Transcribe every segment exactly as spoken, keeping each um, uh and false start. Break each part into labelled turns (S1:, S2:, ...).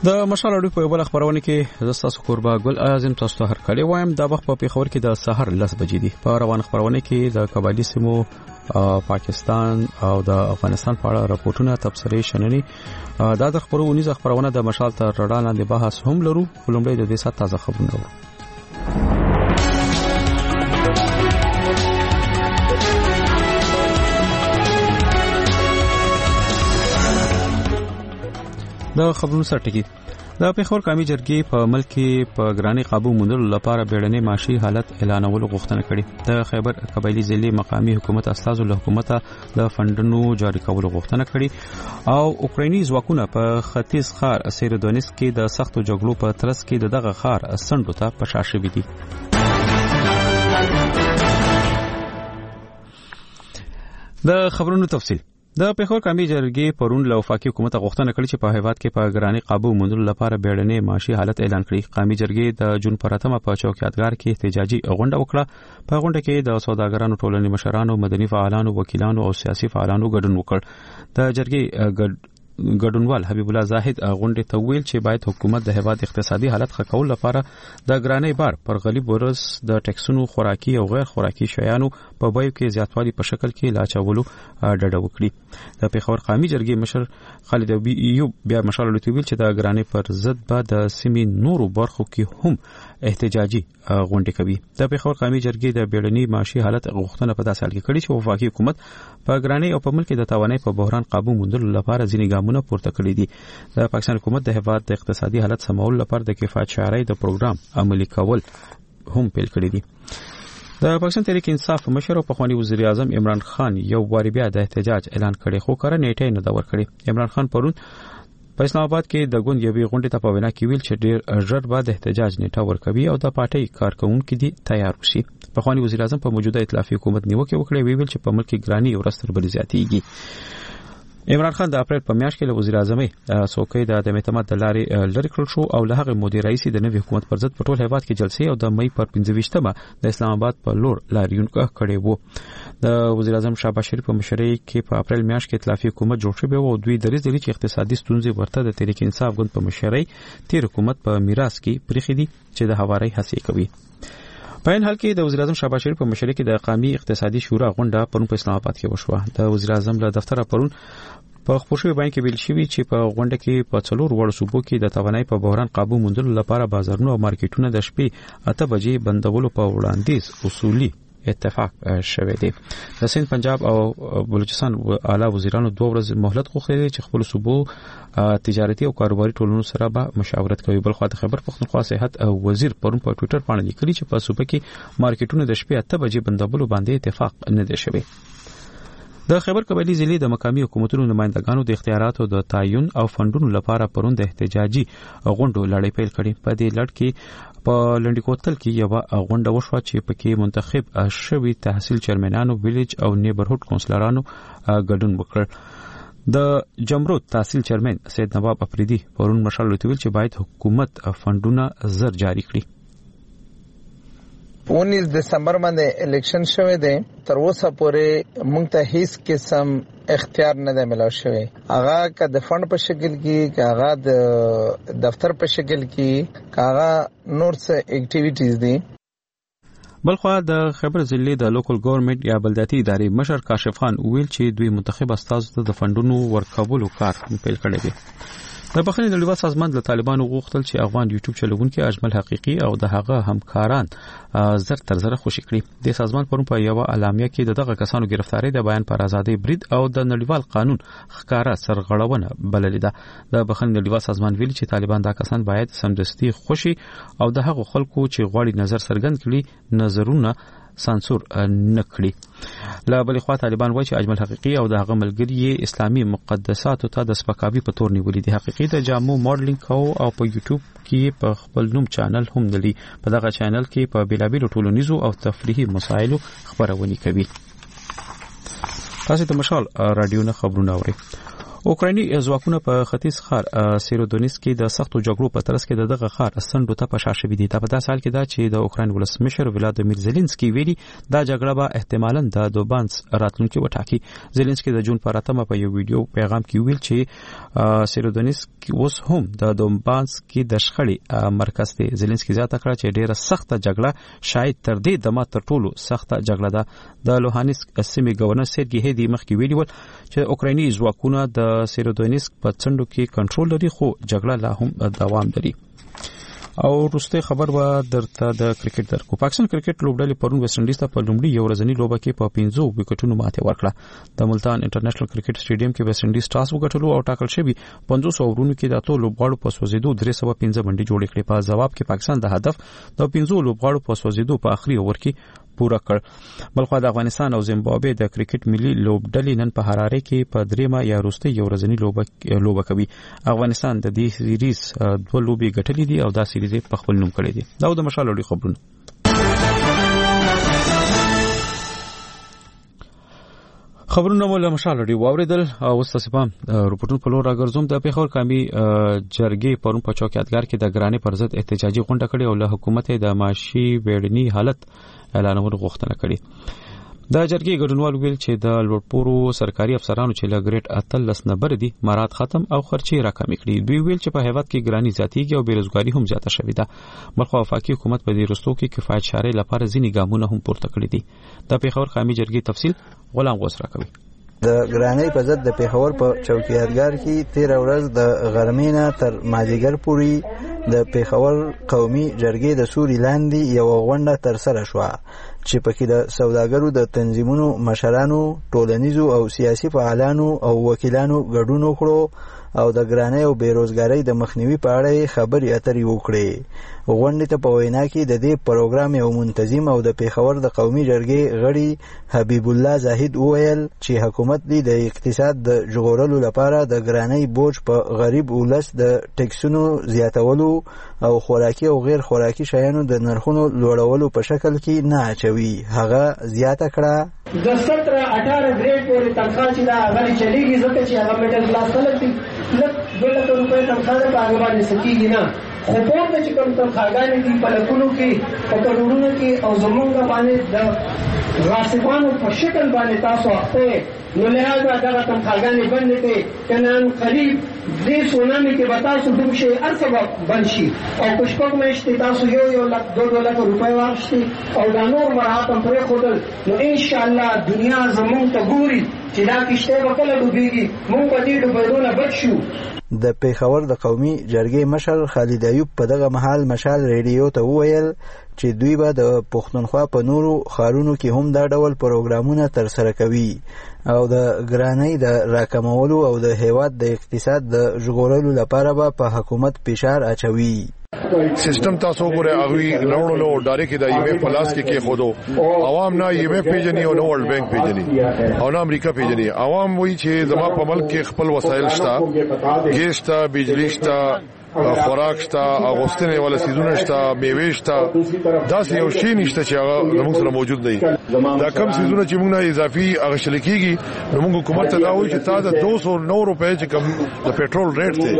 S1: د مشال اړو په بل خبرونه کې زستاسو قربا ګل اعظم تاسو ته هر کله وایم د وخت په پیښور کې د سحر لس بجې دي په روان خبرونه کې د قبایلی سیمو پاکستان او د افغانستان په اړه راپورټونه تبصرې شننې دا د خبرونې ز خبرونه د مشال تر رډا لاندې بحث هم لرو ولومړی د دې سات تازه خبرونه د خبرونو سرټکی د پیښور قومي جرګې په ملک کې په ګراني قابو موندلو لپاره بیړنۍ معاشي حالت اعلانولو غوښتنه کړې د خیبر قبایلی ضلع مقامی حکومت استازو له حکومت د فندونو جاری کولو غوښتنه کړې او اوکرایني ځواکونه په ختیځ ښار سیرودونیس کې د سختو جګړو په ترڅ کې دغه ښار سندو ته پشا شوی دي د خبرونو تفصیل د پیښور قومي جرګې پرون له وفاقي حکومت غوښتنه کړې چې په هیواد کې په ګراني قابو موندلو لپاره بیړنۍ معاشي حالت اعلان کړي قومي جرګې د جون پراتمه په چوکیاتګار کې احتجاجي غونډه وکړه په غونډه کې د سوداګرانو ټولنې مشرانو مدني فعالانو وکیلانو او سیاسي فعالانو ګډون وکړ د جرګې ګډونوال حبیب الله زاهد غونډه ته ویل چې باید حکومت د هیواد اقتصادي حالت ښه کول لپاره د ګرانۍ بار پر غلیب ورس د ټیکسونو خوراکي او غیر خوراکي شیانو په بیو کې زیاتوالی په شکل کې لاچولو ډډه وکړي د پیښور قومي جرګې مشر خالد ایوب بیا مشال لوتویل چې د ګرانۍ پر ضد به د سیمې نورو برخو کې هم احتجاجي غونډه کوي د پیښور قومي جرګې د بیړنۍ معاشي حالت غوښتنه په داسې حال کې کړې چې وفاقي حکومت په ګرانۍ او په ملک د توانای په بحران قابو موندلو لپاره ځینې ګامونه پورته کړي دي د پاکستان حکومت د هیواد د اقتصادي حالت سمول لپاره د کفایت شعاري د پروګرام عملي کول هم پیل کړی دي د پاکستان تحریک انصاف مشر او پخوانی وزیر اعظم عمران خان یو واری بیا د احتجاج اعلان کړي خو کار نیټه نه دا ور کړی عمران خان پرون په اسلام آباد کې د ګوند یوې غونډې ته په وینا کې ویل چې ډېر ژر به د احتجاج نیټه ورکوي او د پارټۍ کارکونکو دي تیار وشي پخوانی وزیر اعظم په موجوده ائتلافي حکومت نیوکه وکړه ویل چې په ملک کې ګرانی او رستر بل زیاتېږي عمران خان د اپریل په میاشت کې له وزیر اعظم څوکۍ د عدم اعتماد د لارې لری کړل شو او له هغه مدیر رئیس د نوي حکومت پر ضد په ټول هیواد کې جلسې او د مې پر پنځه ویشتمه د اسلام آباد په لور لاریون کړي وو د وزیر اعظم شهباز شریف په مشرۍ کې په اپریل میاشت کې ائتلافي حکومت جوړ شوی او دوی درې ځلې چې اقتصادي ستونزې ورته د تحریک انصاف ګوند په مشرۍ تیر حکومت په میراث کې پریخي دي چې د هواري هڅې کوي په ان حال کې د وزیر اعظم شهباز شریف په مشرۍ کې د قومي اقتصادي شورا غونډه پرون په اسلام آباد کې وشوه د وزیر اعظم له دفتر پرون په خپلشوي باندې کې ویل شوی چې په غونډه کې په څلور وړ صوبو کې د توانای په بحران قابو موندلو لپاره بازارونو او مارکیټونو د شپې اته بجې بندولو په وړاندیز اصولي اتفاق شوه دی د سند پنجاب او بلوچستان اعلی وزیرانو دوه ورځې مهلت غوښتي چې خپل صوبو تجارتي او کاروباري ټولنو سره به مشاورت کوي بل خو د خبر پښتونخوا صحت او وزیر پرون په ټوئیټر باندې لیکلي چې په صوبه کې مارکیټونو د شپې اته بجې بندولو باندې اتفاق نه دی شوی د خیبر قبایلی ضلع د مقامی حکومتونو نمائندګانو د اختیاراتو د تعین او فندونو لپاره پرون د احتجاجي غونډو لړۍ پیل کړي په دې لړ کې په لنډی کوتل کې یو غونډه وشوه چې پکې منتخب شوی تحصیل چیرمنانو ویلیج او نیبرهود کونسلرانو ګډون وکړ د جمرود تحصیل چیرمن سید نواب افریدی پرون مشال لوتویل چې باید حکومت فندونه زر جاری کړي
S2: उन्नीस دسمبر باندې الیکشن شوه دی تر اوسه پورې موږ ته هیڅ قسم اختیار نه دی ملو شوی هغه که د فند په شکل کې که هغه د دفتر په شکل کې که هغه نور څه اکټیویټیز دي
S1: بلخوا د خیبر ضلع د لوکل ګورنمنت یا بلدیاتي ادارې مشر کاشف خان ویل چې دوی منتخب استاد ته د فندونو ورکولو کار پیل کړی دی د بخښنې نړیوال سازمان له طالبانو غوښتل چې افغان یوټیوب چلوونکي اجمل حقيقي او د هغه همکاران زر تر زر خوشی کړي د سازمان پرون په یو اعلامیه کې دغه کسانو گرفتاری د بیان پر ازادي برید او د نړیوال قانون ښکارا سرغړونه بللې ده د بخښنې نړیوال سازمان ویلي چې طالبان دا کسان باید سمدستي خوشي او د هغه خلکو چې غواړي نظر څرګند کړي نظرونه سانسور نکړي لا بل خوا طالبان وایي چې اجمل حقيقي او د هغه ملګری اسلامي مقدساتو ته د سپکاوي په تور نیولې دي حقيقي د جامو ماډلینګ کوي او په یوټیوب کې په خپل نوم چینل هم لري په دغه چینل کې په بیلابیلو ټولنیزو او تفریحي مسایلو خبرونه کوي تاسو د مشال رادیو نه خبرونه اورئ اوکرایني ځواکونه په ختیځ ښار سیرودونیس کې د سختو جګړو په ترڅ کې دغه ښار سندو ته پشا شوی دی. په داسې حال کې دا چې د اوکراین ولسمشر ولادیمیر زيلنسکي ویلي دا جګړه به احتمالاً د دوبانس راتلونکي وټاکي. زيلنسکي د جون پر اتمه په یو ویډیو پیغام کې ویل چې سیرودونیس اوس هم د دوبانس کې د شخړې مرکز دی. زيلنسکي زیاته کړه چې ډیره سخته جګړه شاید تر دې دمه تر ټولو سخته جګړه ده. د لوهانسک سیمې گورنر سرګي هدي مخکې ویلي ول چې اوکرایني ځواکونه د سیرودونیسک په څنډو کې کنټرول لري خو جګړه لا هم دوام لري. او وروسته خبر و درته د کرکټ درکو. پاکستان کرکټ لوبډلې پرون ویسټ انډیز ته په لومړي یو ورځنی لوبه کې په پنځو وکټونو ماته ورکړه. د ملتان انټرنیشنل کرکټ سټیډیم کې ویسټ انډیز ټاس وګټلو او ټاکل شوی پنځوس اوورونو کې د اتو لوبغاړو په سوځیدو درې سوه پنځه منډي جوړې کړې. په جواب کې پاکستان د هدف د پنځو لوبغاړو په سوځیدو په اخري اوور کې پورا کړ. بلخو د افغانستان او زیمبابوې د کرکټ ملي لوبډلې نن په حراره کې په دریمه یا وروستي یو ورځنی لوبه لوبه کوي. افغانستان د دې سیریز دوه لوبې ګټلې دي او دا سیریز په خپل نوم کړی دی. دا د مشال لوړي خبرونه. خبرونه مول مشال لري واوریدل او وستصفام رپورټونو په لور راګرځوم. د پیښور قومي جرګې پرون په چوکیدګار کې د ګرانې پر ضد احتجاجي غونډه کړې او له حکومت د معاشي بیړني حالت اعلانولو غوښتنه کړې. د جرګې ګډونوال ویل چې د لوړپوړو سرکاري افسرانو چې له ګریډ اتلس نمبر دي مراد ختم او خرچي راکمې کړې. دوی ویل چې په هیواد کې ګرانی زیاتېږي او بیروزګاری هم زیاته شوې ده. بلخو وفاقي حکومت په دې رستو کې کفایت شارې لپاره ځینې ګامونه هم پورته کړي دي. د پیښور قومي جرګې تفصیل غلام غوث راکوي.
S3: د ګرانۍ په ضد د پیښور په چوکیدګار کې تیر ورځ د غرمې نه تر مازیګر پورې د پیښور قومي جرګې د سوري لاندې یو غونډه تر سره شوه چې پکې د سوداګرو د تنظیمونو مشرانو، ټولنیزو او سیاسي فعالانو او وکیلانو ګډون وکړو او د ګرانۍ او بیروزګاری د مخنیوي په اړه خبرې اترې وکړې. غونډې ته په وینا کې د دې پروګرام یو منتظم او د پیښور د قومي جرګې غړي حبیب الله زاهد وویل چې حکومت دی د اقتصاد د ژغورلو لپاره د ګرانۍ بوج په غریب ولس د ټکسونو زیاتولو او خوراکي او غیر خوراکي شیانو د نرخونو لوړولو په شکل کې نه اچوي. هغه زیاته کړه
S4: د ستره اټاره ګریډ پورې تنخواه چې دا هغه چلیږي ځکه چې هغه میډل کلاس خلک دي لږ دوه لکه روپۍ تنخواه ده په هغه باندې سکېږي نه. خو پورته چې کوم تنخواګانې دي په لکونو کې په کروڑونو کې او زمونږ باندې د غاصبانو په شکل باندې تاسو اخته نو لهذا دغه تنخواګانې بندې کړئ که نن قریب دې سونامي کې به تاسو ډوب شئ هر څه به بند شي او په شپږ میاشتې تاسو یو یو لک دوه دوه لکه روپۍ واخیستې او دا نور مراحت هم پرېښودل نو انشاءالله دنیا زمونږ ته ګوري چې دا کشتۍ به کله ډوبېږي مونږ به دې ډوبېدو نه بچ شو.
S3: د پیښور د قومي جرګې مشر خالد ایوب په دغه مهال مشال ریډیو ته وویل چې دوی به د پښتونخوا په نورو ښارونو کې هم دا ډول پروګرامونه ترسره کوي او د ګرانۍ د راکمولو او د هیواد د اقتصاد د ژغورلو لپاره به په حکومت فشار اچوي.
S5: سیستم تاسو ګوره اغوی نوړلو ډایرک د ایمه پلاس کې کې خودو عوام نه ایمه پیجنی او نو ورلد بانک پیجنی او نه امریکا پیجنی. عوام وایي چې زما په ملک کې خپل وسایل شته، ګیس شته، بجلی شته، خوراک شته، اغوستنه ولا سيزونه شته، میوه شته، دا یو شی نشته چې هغه زموږ سره موجود دی. دا کم سيزونه چې موږ نه اضافي هغه شل کېږي نو موږ حکومت ته دا وایي چې تا د دوه سوه نو روپۍ چې کم د پېټرول ریټ دی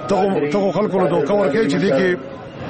S5: ته ته خلکو له دوه ور کې چې دی کې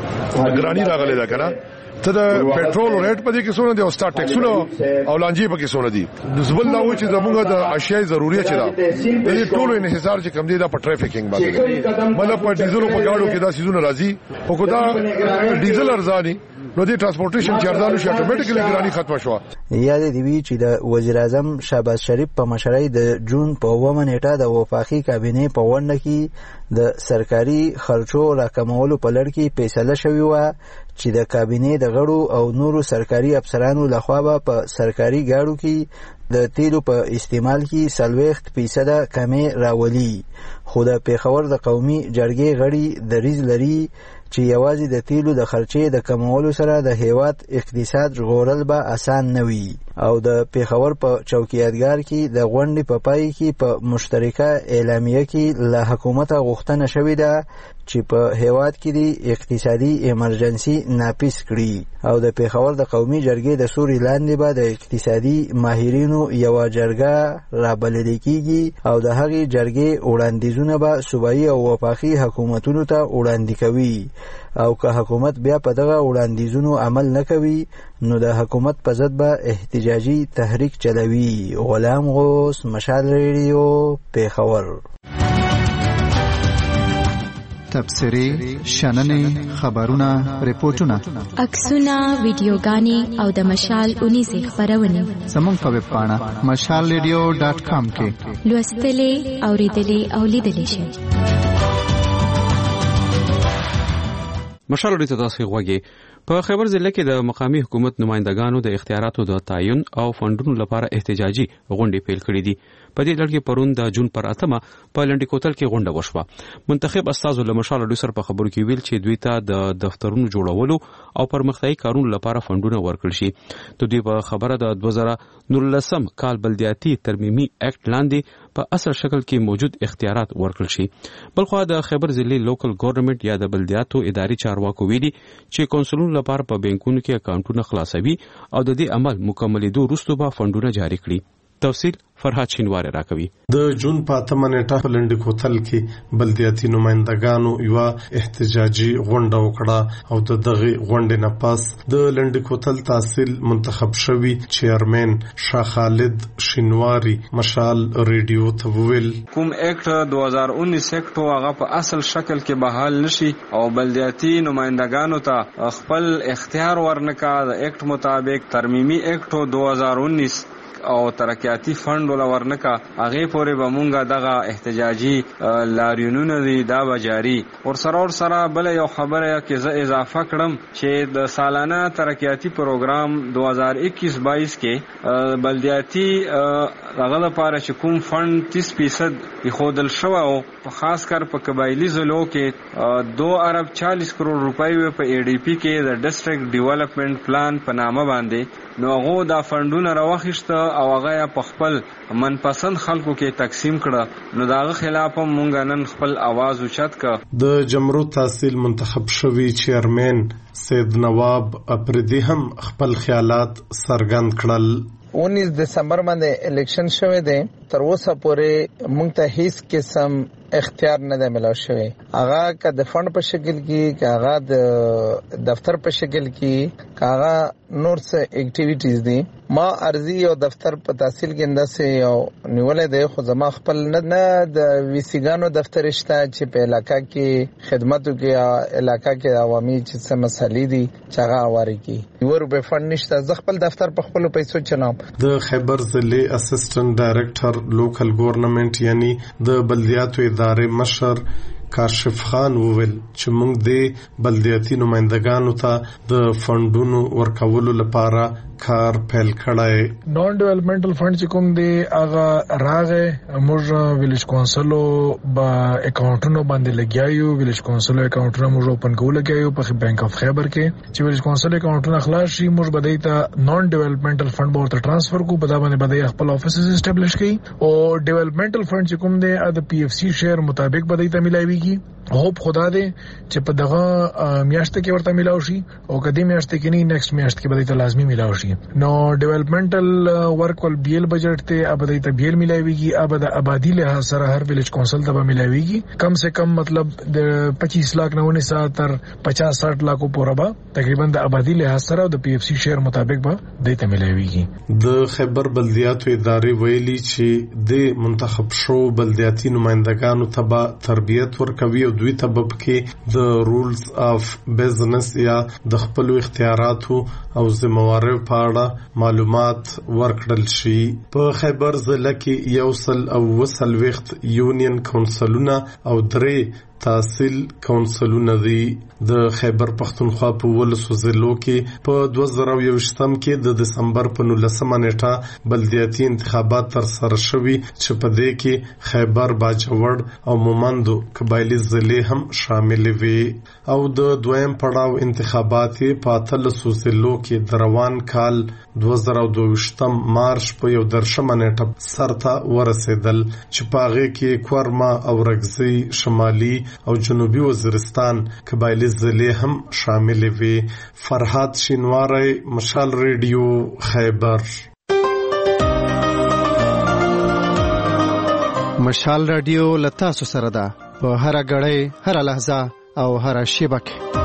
S5: ګرانی راغلی دا کنه ته د پېټرول ریټ په دې کې څونه دی او ستا ټیکسونه او لانجې په کې څونه دي. زبل دا و چې زموږ د اشیاء ضروري چې دا دې ټولو انحصار چې کم دی دا په ټریفیکینګ باندې مطلب په ډیزلو په گاډو کې دا سيزونه راځي او کو دا ډیزل ارزاني نو د ټرانسپورټیشن چارجانو شي اتوماتیکلی ګرانی ختم شو.
S3: یاد دی وی چې د وزیر اعظم شهباز شریف په مشرۍ د جون په اوومه نیټه د وفاقي کابینې په غونډه کې د سرکاري خرچو راکمولو په لړ کې فیصله شوې و چې د کابینې د غړو او نورو سرکاري افسرانو لخوا به په سرکاري ګاډو کې د تیلو په استعمال کې څلوېښت فیصده کمې راولي. خو د پیښور د قومي جرګې غړي دریځ لري چې یوازې د تیلو د خرچې د کمولو سره د هیواد اقتصاد ژغورل به اسان نه وي. او د پیښور په چوکیدګار کې د غونډې په پای کې په مشترکه اعلامیه کې له حکومت غوښتنه شوې ده چې په هیواد کې د اقتصادي ایمرجنسي نافذ کړي او د پیښور د قومي جرګې د سوري لاندې به د اقتصادي ماهرینو یوه جرګه رابلل کېږي او د هغې جرګې وړاندیزونه به صوبایي او وفاقي حکومتونو ته وړاندې کوي او که حکومت بیا په دغه وړاندیزونو عمل نه کوي نو د حکومت په ضد به احتجاجي تحریک چلوي. غلام غوث، مشال ریډیو، پیښور.
S6: تبصرې، شننې، خبرونه، ریپورتونه،
S7: عکسونه، ویډیوګانې او د مشال اونیزې خپرونې
S6: زموږ په ویب پاڼه مشال ریډیو ډاټ کام کې
S7: لوستلې، اوریدلې او لیدلې شئ.
S1: مشال ریډیو ته تاسو غوږی. په خیبر ضلع کې د مقامی حکومت نمائندګانو د اختیاراتو د تعین او فندونو لپاره احتجاجي غونډې پیل کړې دي. په دې لړ کې پرون د جون پر اتمه په لنډی کوتل کې غونډه وشوه. منتخب استازو له مشال ریډیو سره په خبرو کې ویل چې دوی ته د دفترونو جوړولو او پرمختیايي کارونو لپاره فندونه ورکړل شي. د دوی په خبره د دوه زره نولسم کال بلدیاتي ترمیمي اکټ لاندې په اصل شکل کې موجود اختیارات ورکړل شي. بلخو د خیبر ضلع لوکل ګورنمنت یا د بلدیاتو اداري چارواکو ویلي چې کونسلونو لپاره په بانکونو کې اکاونټونه خلاصوي او د دې عمل مکملېدو وروسته به فندونه جاری کړي. تفصیل فرحات شینواری راکوي.
S8: د جون په اتمه نیټه په لنډی کوتل کې بلدیاتي نمائندګانو یو احتجاجي غونډه وکړه او د دغه غونډې نه پس د لنډی کوتل تحصیل منتخب شوی چیرمن شاه خالد شینواری مشال ریډیو ته ویل
S9: کوم اکټ دوه هزار انیس اکټ هغه په اصل شکل کې بحال نشي او بلدیاتي نمائندګانو ته خپل اختیار ورنکا د اکټ مطابق ترمیمي اکټ دوه هزار انیس او ترقیاتی فند ولا ورنکا هغه پورې به مونږه دغه احتجاجي لاریونونه دي دا به جاری. ور سره ور سره بل یو خبره کې زه اضافه کړم چې د سالانه ترقیاتی پروګرام دوه هزار اکیس باییس کې بلدیاتي هغه لپاره چې کوم فند تیس فیصد خودل شو او خاص کر په قبایلی ضلعو کې دو ارب چالیس کروڑ روپۍ په ای ډی پی کې د ډیسټریکټ ډیولپمنٹ پلان په نامه باندې نو هغه دا فندونه راوخیسته او هغه په خپل منپسند خلکو کې تقسیم کړه. نو داغه خلاف مونږ نن خپل आवाज اوچت کړ.
S8: د جمهور تحصیل منتخب شوی چیرمن سید نواب اپریدی هم خپل خیالات څرګند کړل.
S2: انیس دسمبر باندې الیکشن شوه دی. تر اوسه پورې مونږ ته هیڅ قسم اختیار نه دی ملاو شوی. هغه که د فند په شکل کې، که هغه د دفتر په شکل کې، که هغه نور څه اکټیویټیز دي. ما ارزي او دفتر په تحصیل کې انداسه یو نیولې دی، خو زما خپل نه نه د ویسیګانو دفتر شته چې په علاقہ کې خدماتو کې علاقہ کې عوامي چې څه مسالې دي چې هغه اواري کې یو روپے فند نشته. زه خپل دفتر په خپل پیسو چلام.
S8: د خیبر ضلع اسسټنټ ډایریکټر لوکل ګورنمنت یعنی د بلدیاتو ادارې مشر کاشف خان وویل چې موږ د بلدیاتي نمائندګانو ته د فندونو ورکولو لپاره کار پیل کړای.
S10: نون ډیولپمنټل فند چې کوم دی هغه راغې موږ ویلیج کونسلو با اکاونټونو باندې لګیایو. ویلیج کونسلو اکاونټونه موږ اوپن کول لګیایو په بانک اف خیبر کې چې ویلیج کونسل اکاونټونه خلاص شي موږ بدای ته نون ډیولپمنټل فند ورته ټرانسفر کو. په دا باندې بدای خپل افیسز اسټابلیش کړي او ډیولپمنټل فند چې کوم دی د پی اف سی شیر مطابق بدای ته ملایوي. هوپ خدا دې چې په دغه میاشت کې ورته ملاوي شي او کدی میاشت کې نه نیکسټ میاشت کې به ته لازمي ملاوي شي. نو ډیولپمنټل ورک ول بی ال بجټ ته ابدای ته بی ال ملاويږي. اب د آبادی له سره هر ویلیج کونسل ته به ملاويږي. کم سے کم مطلب د پچیس لاکھ نه ونی سات تر پچاس ساٹھ لاکھو پورې به تقریبا د آبادی له سره او د پی اف سی شیر مطابق به دته ملاويږي.
S8: د خیبر بلدیاتو ادارې ویلي چې د منتخب شو بلدیاتي نمائندګانو ته تربیت ورکوي او دوی ته به کې د رولز اف بزنس یا د خپل اختیاراتو او ذمہواریو په اړه معلومات ورکړل شي. په خیبر ضلع کې یو سل او وسل وخت یونین کونسلونه او درې تحصیل کونسلونه دي. د خیبر پختونخوا په ولسو ضلعو کې په دوه زره یوویشتم کې د دسمبر په نولسمه نیټه بلدیاتي انتخابات ترسره شوي چې په دې کې خیبر، باجوړ او مومندو قبایلي ضلعې هم شامل وي او د دویم پړاو انتخابات په اتلسو ضلعو کې د روان کال دوه زره دوهویشتم مارچ په یو درشمه نیټه سرته ورسېدل چې په هغې کې کورما او رګزي، شمالي او جنوبي وزیرستان قبایلي ضلعې هم شامل وي. فرهاد شینواری، مشال ریډیو، خیبر.
S6: مشال رادیو لتا سو سره ده په هر غړې، هر لحظه او هر شیبه کې.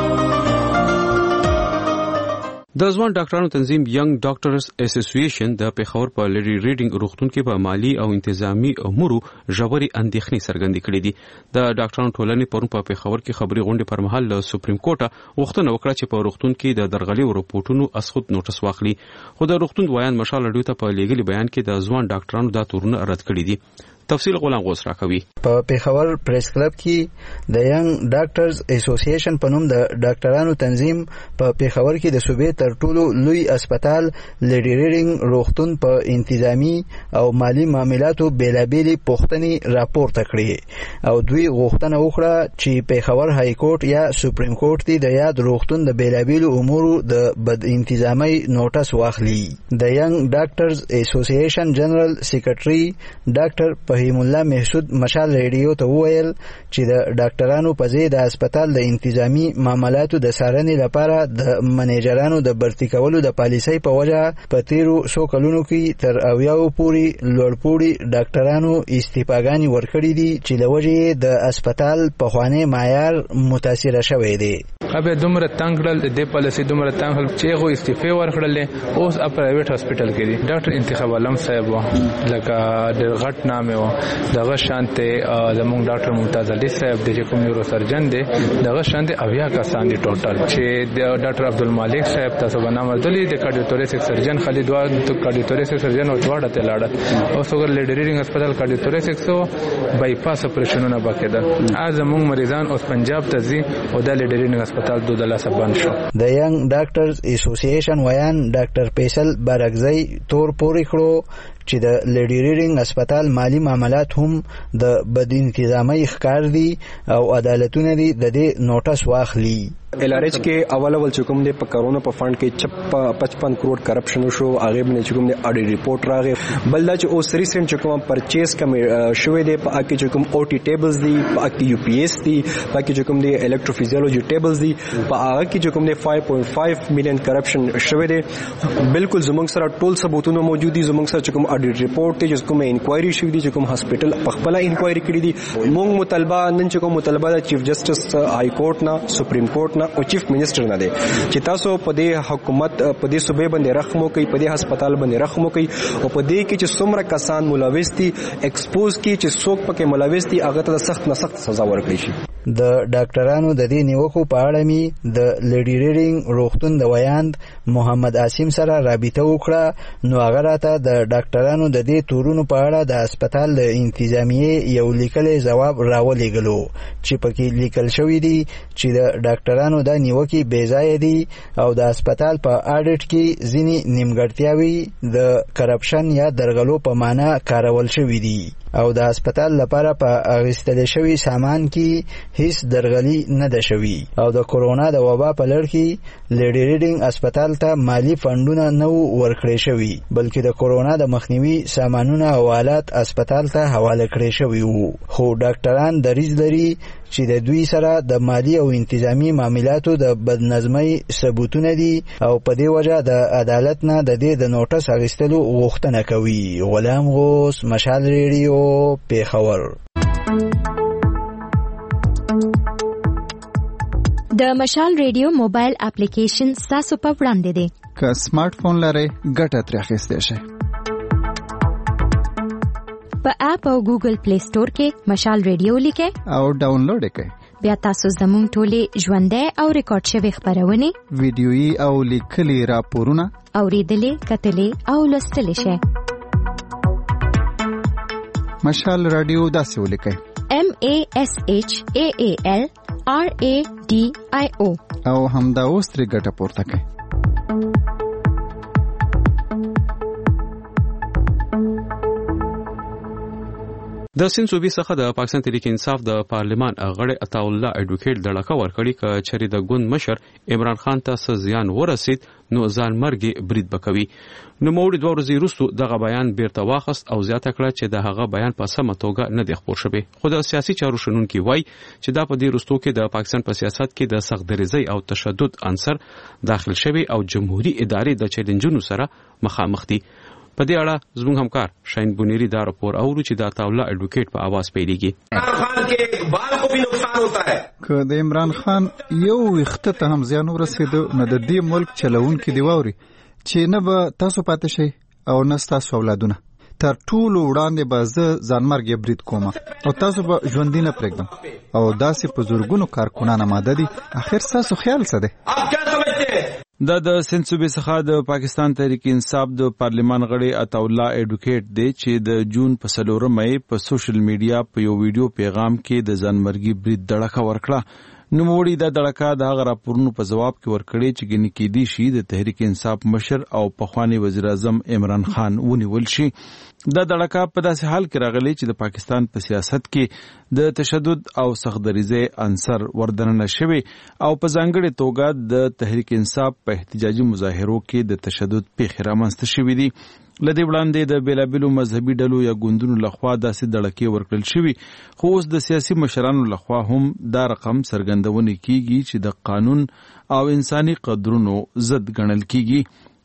S1: د ځوان ډاکټرانو تنظیم ینګ ډاکټرز اسوسییشن د پیښور په لیډي ریډینګ روغتون کې په مالی او انتظامی امورو ژورې اندېښنې څرګندې کړې دي. د ډاکټرانو ټولنې پرون په پیښور کې خبري غونډې پر مهال له سپریم کورټه غوښتنه وکړه چې په روغتون کې د درغلي رپورټونو اسخود نوټس واخلي. خو د روغتون وایان مشال رادیو ته په لیګلي بیان کې د ځوان ډاکټرانو دا تورونه رد کړي دي. تفصیل غلام غوث راکوي.
S3: په پیښور پریس کلب کې د ینګ ډاکټرز اسوسییشن په نوم د ډاکټرانو تنظیم په پیښور کې د صوبې تر ټولو لوی هسپتال لیډي ریډینګ روغتون په انتظامی او مالی معاملاتو بیلابېلې پوښتنې راپورته کړې او دوی غوښتنه وکړه چې پیښور های کورټ یا سپریم کورټ د یاد روغتون د بیلابېلو امورو د بد انتظامۍ نوټس واخلي. د ینګ ډاکټرز اسوسییشن جنرال سیکریټري ډاکټر فهیم الله محسود مشال ریډیو ته وویل چې د ډاکټرانو په ځای د هسپتال د انتظامی معاملاتو د څارنې لپاره د منیجرانو د برتي کولو د پالیسۍ په وجه په تیرو څو کلونو کې تر اویاو پورې لوړپوړي ډاکټرانو استعفاګانې ورکړي دي چې له وجې د هسپتال پخوانی معیار متاثره شوی دی.
S11: ابه دومره تنګړل د پالیسي دومره تنګل چې غو استعفا ورکړل اوس په پرایویټ هسپتال کې دي. ډاکټر انتخاب علم صاحب لکه د غټ نامه و دغه شانته زموږ ډاکټر ممتاز علي صاحب د کوم نیورو سرجن دی دغه شانته اویا کسان دي ټوټل چې د ډاکټر عبدالمالک صاحب تاسو باندې مدلي د کارډیوټوریسک سرجن خالد وا د کارډیوټوریسک سرجن او دواړه ته لاړه او څنګه لیډي ریډینګ هسپتال کارډیوټوریسک سو بایپاس اپریشنونه وکړه. از موږ مریضان اوس پنجاب ته ځي او د لیډي ریډینګ هسپتال دوه دلا سبان شو.
S3: د ینګ ډاکټرز اسوسییشن ویان ډاکټر فیصل بارکزئی تور پوری کړو چې د لیډي ریډینګ هسپتال مالی معاملات هم د بد انتظامۍ ښکار دي او عدالتونه دي د دې نوټس واخلي.
S12: ایل آر ایچ کې اول اول چې کوم د په کرونا په فند کې پچپن کروڑ کرپشن شو هغه باندې چې کوم د اډي ریپورت راغی. بل دا چې اوس ریسنت چې کوم پرچیز کم شوې دی په کې چې کوم او ټي ټیبلز دي په کې یو پی ایس دي په کې چې کوم د الکتروفیزیولوژي ټیبلز دي په هغه کې چې کوم د پنځه پوینټ پنځه میلیون کرپشن شوې دی. بالکل زموږ سره ټول ثبوتونه موجود دي. زموږ سره چې کوم اډي ریپورت ته چې کوم انکوایري شوې دي چې کوم هسپټل په خپل انکوایري کړې دي. موږ مطالبه نن چې کوم مطالبه د چیف جسټس های کورټ نه سپریم کورټ نه او چیف منسٹر نه دی چې تاسو په دې حکومت په دې صوبې باندې رحم وکړئ، په دې هسپتال باندې رحم وکړئ او په دې کې چې څومره کسان ملوث دي ایکسپوز کی چې څوک پکې ملوث دي هغه ته سخت نه سخت سزا ورکړي شي.
S3: د ډاکټرانو د دې نیوکو په اړه می د لیډي ریډینګ روغتون د ویاند محمد عاصم سره رابطه وکړه نو هغه راته د ډاکټرانو د دې تورونو په اړه د هسپتال د انتظامیې یو لیکلې ځواب راولېږلو چې پکې لیکل شوی دی چې د ډاکټرانو د نیوکې بې ځایه دي او د هسپتال په اډیټ کې ځینې نیمګړتیاوې د کرپشن یا درغلو په معنا کارول شوي دي او د هسپتال لپاره په اخیستل شوي سامان کې هیڅ درغلي نه ده شوي او د کورونا د وبا په لړ کې لیډي ریډینګ هسپتال ته مالی فندونه نه ورکړي شوي بلکې د کورونا د مخنیوي سامانونه او آلات هسپتال ته حواله کړي شوي وو. خو ډاکټران دریځ لري چې د دوی سره د مالی او انتظامی معاملاتو د بدنظمۍ ثبوتونه دي او په دې وجه د عدالت نه د دې د نوټس اخیستلو غوښتنه کوي. غلام غوث، مشال ریډیو، پیښور.
S7: د مشال ریډیو موبایل اپلیکیشن تاسو په وړاندې دی.
S6: که سمارټ فون لرئ ګټه ترې اخیستی شئ.
S7: په اپ او ګوګل پلی سٹور کې مشال ریډیو لیکئ
S6: او ډاونلوډ یې کړئ.
S7: بیا تاسو زموږ ټولې ژوندۍ او ریکارډ شوې خپرونې
S6: ویډیويي او لیکلي راپورونه
S7: اوریدلې، کتلې او لوستلې شئ.
S6: مشال رادیو داسې ولیکئ:
S7: M A S H A A L R A D I O
S13: او همدا اوس ترې ګټه پورته کړئ.
S1: د سند صوبې څخه د پاکستان تحریک انصاف د پارلمان غړی عطا الله اډوکیټ دړکه ورکړي ک چری د ګوند مشر عمران خان ته څه زیان ورسید نو ځان مرګ برید بکوي. نو موړي دوه ورځې وروسته دغه بیان بیرته واخست او زیاته کړه چې د هغه بیان په سمه توګه نه دی خپور شوی. خو د سیاسي چارو شنونکي وایي چې دا په دې وروستو کې د پاکستان په سیاست کې د سخت دریزۍ او تشدد عنصر داخل شوی او جمهوریت ادارې د چیلنجونو سره مخامخ دي. په دې اړه زموږ همکار شاهین بونیری دا راپور اورو چې د عطا الله اډوکیټ په आवाज پیلېږي.
S14: عمران خان کے بال کو بھی نقصان ہوتا ہے.
S13: که د عمران خان یو وخته ته هم زیان ورسېدو نو د دې ملک چلوونکي دی واوري چې نه به تاسو پاتې شئ او نه ستاسو اولادونه. تر ټولو وړاندې به زه ځانمرګ برید کوم او تاسو به ژوندي نه پرېږدم او داسې په زرګونو کارکونان آماده دي. اخر ستاسو خیال څه دی؟
S14: آپ کیا سمجھتے ہیں؟
S1: دا د سند صوبې څخه د پاکستان تحریک انصاف د پارلمان غړی عطا الله اډوکیټ دی چې د جون په څلورمه په سوشل میډیا په یو ویډیو پیغام کې د ځانمرګي برید دړکه ورکړه. نو موړي د دړکه د هغه راپورونو په جواب کې ورکړي چې ګنې کې دي شي د تحریک انصاف مشر او پخوانی وزیر اعظم عمران خان ونیول شي. دا دړکه په داسې حال کې راغلی چې د پاکستان په سیاست کې د تشدد او سخت دریزۍ عنصر وردننه شوی او په ځانګړې توګه د تحریک انصاف په احتجاجي مظاهرو کې د تشدد پیښې رامنځته شوې دي. لدې وړاندې د بیلابیلو مذهبي ډلو یا ګوندونو لخوا داسې دړکې ورکړل شوي خو اوس د سیاسي مشرانو لخوا هم دا رقم څرګندونه کیږي چې د قانون او انساني قدرونو ضد ګڼل کیږي.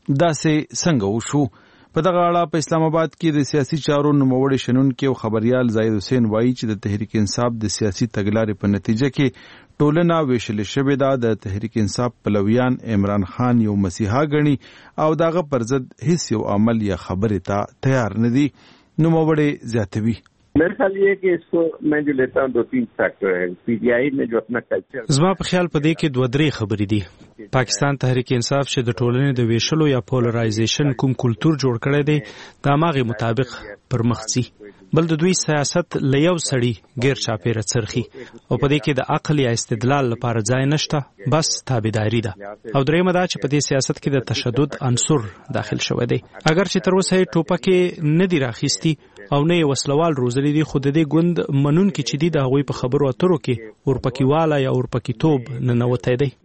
S1: داسې څنګه وشو؟ په دغه اړه په اسلام آباد کې د سیاسي چارو نوموړی شنونکی او خبريال زاهد حسین وایي چې د تحریک انصاف د سیاسي تګلارې په نتیجه کې ټولنه ویشل شوې ده. د تحریک انصاف پلویان عمران خان یو مسیحا ګڼي او دغه پر ضد هیڅ یو عمل یا خبرې ته تیار نه دي. نوموړی زیاتوي
S15: मेरे ख्याल ये कि इसको मैं जो लेता हूँ दो तीन फैक्टर है. पीटीआई ने जो अपना कल्चर
S16: زما په خیال په دې کې دوه درې خبرې دي. پاکستان تحریک انصاف چې د ټولنې د ویشلو یا پولرایزیشن کوم کلچر جوړ کړی دی د هغه مطابق پر مخ ځي. بل د دوی سیاست له یو سړي غیر چاپیره څرخي او په دې کې د عقل یا استدلال لپاره ځای نشته، بس تابعداري ده. او درېمه دا چې په دې سیاست کې د تشدد عنصر داخل شوی دی. اگر چې تر اوسه ټوپکې نه دي راخیستي او نه وسلوال روزلي دي خو د دې ګوند منون کې چې دي د هغوی په خبرو اترو کې اورپکیواله یا اورپکیتوب ننوتی دی.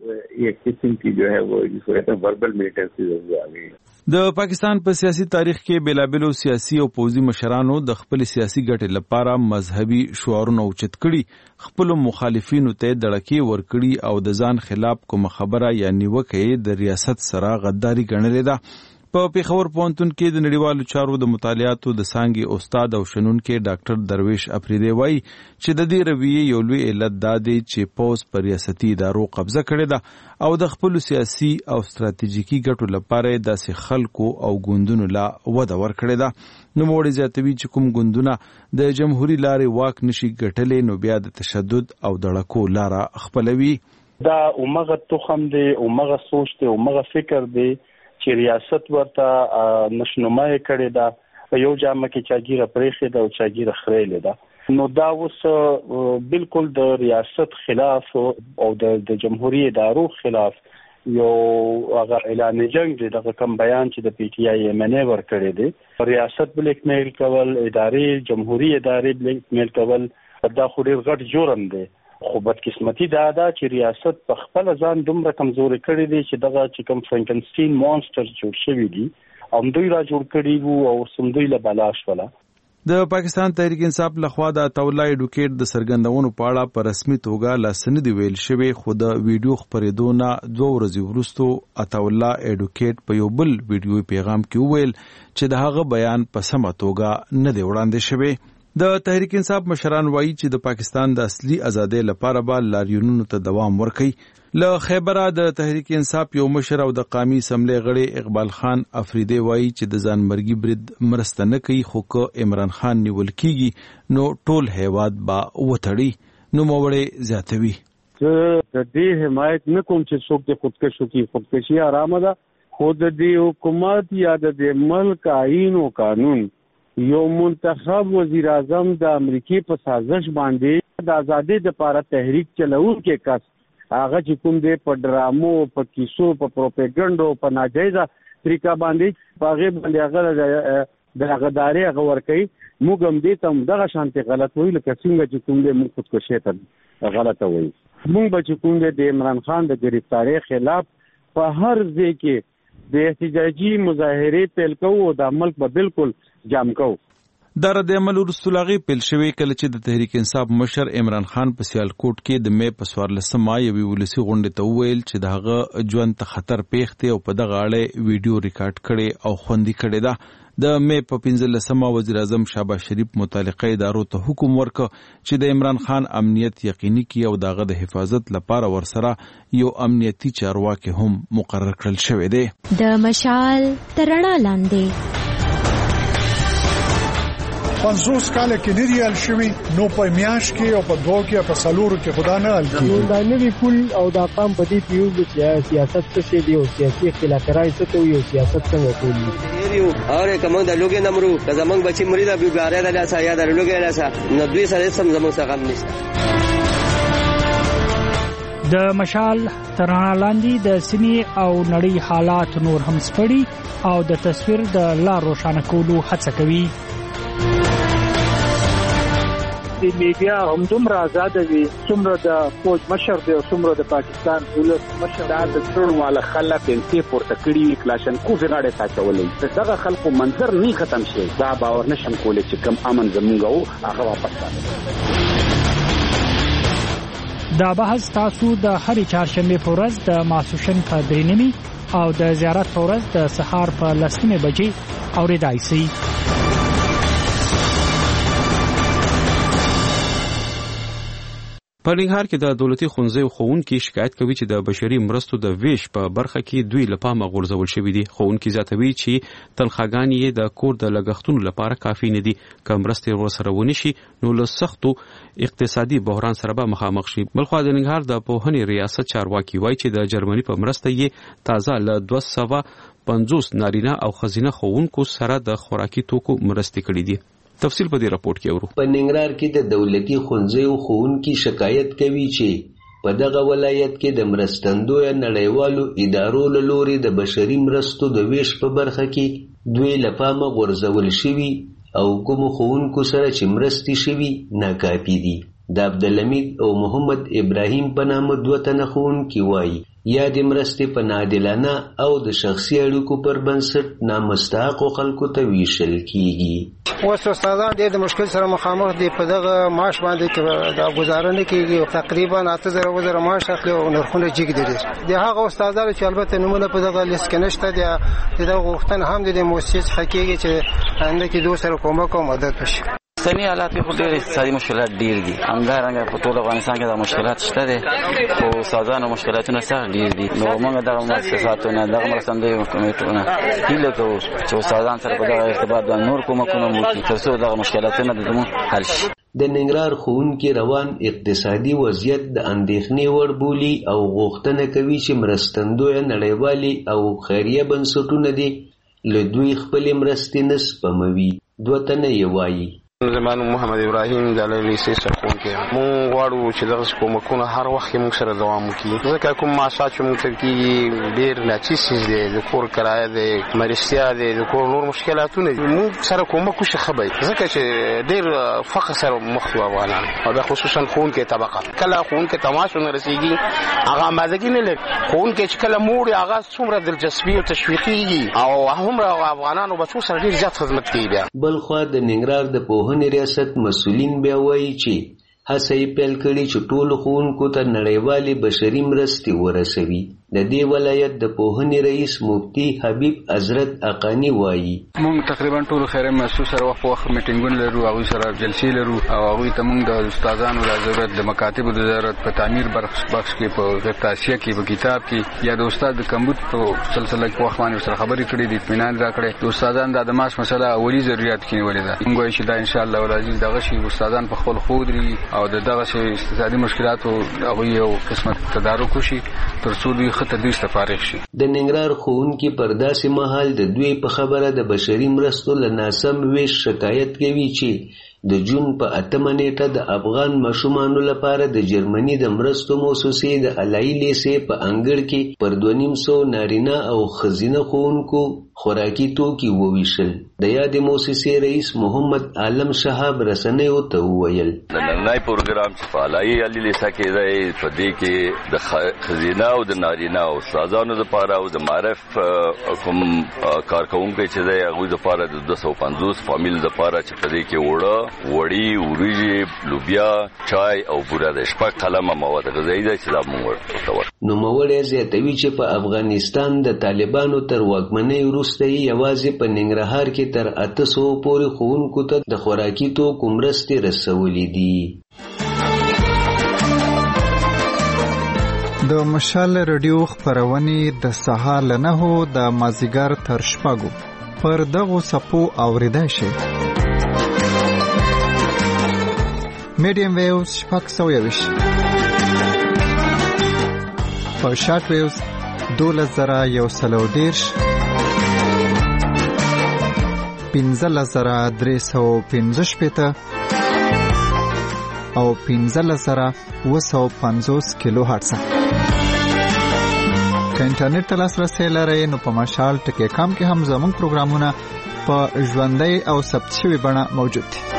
S1: د پاکستان په سیاسي تاریخ کې بیلابیلو سیاسي او پوځي مشرانو د خپل سیاسي ګټې لپاره مذهبي شعارونه اوچت کړي، خپل مخالفینو ته دړکې ورکړي او د ځان خلاف کوم خبره یا نیوکه د ریاست سره غداري ګڼلې ده. په پیښور پوهنتون کې د نړیوالو چارو د مطالعاتو د څانګې استاد او شنونکی ډاکټر درویش افریدی وایي چې د دې رویې یو لوی علت دا دی چې پوز پر ریاستي ادارو قبضه کړې ده او د خپلو سیاسي او ستراتیژیکي ګټو لپاره داسې خلکو او ګوندونو لا وده ورکړې ده. نوموړی زیاتوي چې کوم ګوندونه د جمهوري لارې واک نشي ګټلی نو بیا د تشدد او دړکو لاره خپلوي.
S17: دا اومغه تخم دی، اومغه سوچ دی، اومغه فکر دی چې ریاست ورته نشنمای کړي دا یو جامه کې چاګیره پرېخې ده او چاګیره خړېلې ده. نو دا اوس بالکل د ریاست خلاف او د جمهوریت ادارو خلاف یو هغه اعلان جنگ دی. دغه کوم بیان چې د پی ټی آی ایم ان ای ور کړی دی، ریاست بلیک میل کول، ادارې جمهوریت ادارې بلیک میل کول، دا خو ډېر غټ جرم دی. خو بدقسمتي دا ده چې ریاست په خپل ځان دومره کمزوري کړی دی چې دغه چې کوم فرانکنسټین مونسټر جوړ شوی دی او دوی را جوړ کړی وو او سمدوی له بلاش ولا.
S1: د پاکستان تحریک انصاف لخوا د عطا الله اډوکیټ د سرګندونو په اړه په رسمي توګه لاسنه دی ویل شوی، خو د ویډیو خبرېدو نه دوه ورځې وروسته عطا الله اډوکیټ په یو بل ویډیو پیغام کې وویل چې د هغه بیان په سمه توګه نه دی وړاندې شوی. د تحریک انصاف مشران وایي چې د پاکستان د اصلي ازادۍ لپاره به لاریونونو ته دوام ورکړي. له خیبره د تحریک انصاف یو مشر او د قومي اسمبلی غړی اقبال خان افریدی وایي چې د ځانمرګي برید مرسته نه کوي، خو که عمران خان نیول کیږي نو ټول هیواد به وتړي. نوموړی زیاتوي
S18: د دې حمایت نه کوم چې څوک د خودکشي کوي. خودکشي آرامه ده، خو د دې حکومت یا د دې ملک آئین او قانون یو منتخب وزیر اعظم د امریکای په سازش باندې د ازادي د لپاره تحریک چلوونکي کس هغه چې کوم دی په ډرامو په کیسو په پروپاګاندا په ناجایزه طریقه باندې هغه باندې هغه د غداري هغه ورکي موږ هم دې ته دغه شانتي غلط ویل لکه څنګه چې کوم دی موږ خودکشي ته غلطه وایي. موږ به چې کوم دی د عمران خان د گرفتاری خلاف په هر ځای کې د احتجاجي مظاهرې پیل کوو او د ملک به بالکل جام کوو.
S19: دا رد عمل وروسته لاغي پیل شوی کله چې د تحریک انصاف مشر عمران خان په سیالکوټ کې د مې په څوارلسمه یوې ولسي غونډې ته وویل چې د هغه ژوند ته خطر پیښ دی او په دغه اړه ویډیو ریکارډ کړي او خوندي کړي ده. د مې په پنځلسمه وزیر اعظم شهباز شریف متعلقه ادارو ته حکم ورکړ چې د عمران خان امنیت یقیني کړي او دغه د حفاظت لپاره ورسره یو امنیتي چارواکي هم مقرر کړل شوی دی.
S7: د مشال ترڼا لاندې
S20: پنځوس کال کې نه ریال شوی نو په میاش کې او په دوه کې په سالورو کې خدا نه حل کیږي.
S21: دا نوی پول او دا قام په دې پیوز چې سیاست څه دی او سیاسي اختلافات څه کوي او سیاست څنګه کوي
S22: یو اور کوم د لوګي نمرو که زمنګ بچي مرید ابي ګاره د لاسه یا د لوګي لاسه نو دوی سره سم زموږ څخه غم نشته.
S23: د مشال ترڼا لاندې د سیمې او نړۍ حالات نور هم سپړي او د تصویر د لار روښانه کولو هڅه کوي.
S24: د میډیا هم دومره آزاد وي څومره د فوج مشر دی او څومره د پاکستان دولت مشر د ټول والا خلک انتي پورته کړي کلاشن کو زغاړه ساتولې دغه خلکو منظر نه ختم شي دا باور نشم کولای چې کم امن زمونږ هغه واپس راځي.
S23: دا بحث تاسو د هرې چهارشنبه په ورځ د ماسوشن په درې نیمې او د زیارت په ورځ د سهار په لسمه بجې اوریدای شئ.
S1: په ننګرهار کې د دولتي ښوونځیو ښوونکي شکایت کوي چې د بشري مرستو د ویش په برخه کې دوی له پامه غورځول شوي دي. ښوونکي زیاتوي چې تنخواګانې یې د کور د لګښتونو لپاره کافي نه دي. که مرستې ورسره ونی شي نو له سختو اقتصادي بحران سره به مخامخ شي. بلخوا د ننګرهار د پوهنې ریاست چارواکي وایي چې د جرمني په مرسته یې تازه له دوه سوه پنځوس نارینه او ښځینه ښوونکو سره د خوراکي توکو مرستې کړې دي. تفصیل په دې راپورټ کې اورو.
S25: په ننګرهار کې د دولتي ښوونځیو ښوونکي شکایت کوي چې په دغه ولایت کې د مرستندوی نړیوالو ادارو له لوري د بشري مرستو د ویش په برخه کې دوی له پامه غورځول شوي او کوم ښوونکو سره چې مرستې شوي ناکافي دي. د عبدالحمید او محمد ابراهیم په نامه دوه تنه ښوونکي وایي یا د مرستې په ناعادلانه او د شخصي اړیکو پر بنسټ نامستحقو خلکو ته ویشل کیږي.
S26: اوس استادان ډېر د مشکل سره مخامخ دي. په دغه معاش باندې دا گزاره نه کیږي. تقریبا اته زره وزره معاش اخلي او نرخونه جګ دي. د هغه استادانو چې البته نمونه په دغه لیست کې نشته دي د غوښتنه هم د مؤسسې حقیقي چې انده کې دوه سره کومک او مدد وشي.
S27: سنی حالات په ډېر اقتصادي مشکلات ډېر دي. همدارنګه په ټول افغانستان کې دا مشکلات شته دي او استادانو مشکلاتونه سخت ډېر دي. نو موږ دغه مؤسساتونه دغه مرستندوی کمیټونه هیله کوو چې استادان سره په دغه ارتباط باندې نور کومکونه وکړي تر څو دغه مشکلاتونه زموږ حل شي.
S25: د ننګرهار ښوونکي روان اقتصادي وضعیت د اندېښنې وړ بولي او غوښتنه کوي چې مرستندوی نړیوالې او خیریه بنسټونه دي له دوی خپلې مرستې نه سپموي. دوه تنه یې وایي
S28: زمان محمد ابراهیم د لیسې سرخون کې مونږ غواړو چې دغه کومکونه هر وخت موږ سره دوام وکړي ځکه کوم معاشات چې موږ ته کېږي ډېر ناچیز دی. د کور کرایه دی مرستیا دی د کور نور مشکلاتونه دي. موږ سره کومک وشي ښه به ځکه چې ډېر فقر سره مخ یو افغانان او د خصوصا ښوونکي طبقه کله ښوونکي ته معاش ونه رسېږي هغه اندازګي نه لري. ښوونکي چې کله موړي هغه څومره دلچسپي او تشویقېږي او هومره افغانانو بچو سره ډېر زیات خدمت کوي. بیا
S25: بلخوا د ننګرهار د پوهنې ریاست مسؤلین بیا وایي چې هڅه یې پیل کړې چې ټولو ښوونکو ته نړیوالې بشري مرستې ورسوي. د دې ولایت د پوهنې رئیس مفتي حبیب حضرت اقانی وایي
S29: موږ تقریبا ټول خیري محسوس سره وخت وخت میټینګونه لرو هغه سره جلسې لرو او هغه ته موږ د استادانو د ضرورت د مکاتبو د ضرورت په تعمیر بخش بخش کې په تاسیه کې په کتاب کې یا د استاد د کمبود په سلسله کې وخت باندې سره خبرې کړې دي اطمینان راکړي. د استادانو د معاش مسله اولی ضرورت کې ولې ده موږ وایو چې دا ان شاء الله ولازم دغه شی استادان په خپل خودري او دغه شی اقتصادي مشکلات او هغه یو قسمت تدارک وشي تر څو دوی خطر دې استفارق شي.
S25: د ننګرهار ښوونکي پر داسې مهال د دوی په خبره د بشري مرستو له ناسم ویش شکایت کوي چې د جون په اتمه نیټه د افغان ماشومانو لپاره د جرمني د مرستو موسسې د الای لیسې په انګړ کې پر دوه نیم سوه نارینه او ښځینه ښوونکو خوراکي توکي وویشل. د یادې موسسې رئیس محمد عالم شهاب رسنیو ته وویل
S2: د نننۍ پروګرام چې په الای الای لیسه کې دی په دې کې د ښځینه او د نارینه او استادانو لپاره او د معرف کوم کارکونکي چې دی هغوی لپاره د دوه سوه پنځوس فامیل لپاره چې په دې کې وړه وړي وریجې لوبیا چای او بوره د شپږ قلمه مواد غذایي ده چې دا موږ ورته.
S25: نوموړی زیاتوي چې په افغانستان د طالبانو تر واکمنۍ وروسته یې یوازې په ننګرهار کې تر اته سوه پورې ښوونکو ته د خوراکي توکو مرستې رسولې دي.
S13: د مشال رادیو خپرونې د سهار له نهو د مازدیګر تر شپږو پر دغو څپو اورېدای شي. میډیم ویوز شپږ سوه یوویشت، په شارټ ویوز دولس زره یو سل او دېرش، پنځلس زره درې سوه پنځه شپېته او پنځلس زره اووه سوه پنځوس کیلو هرټز. که انټرنیټ ته لاسرسی لرئ نو په مشال ټکی کام کې هم زموږ پروګرامونه په ژوندۍ او ثبت شوې بڼه موجود دي.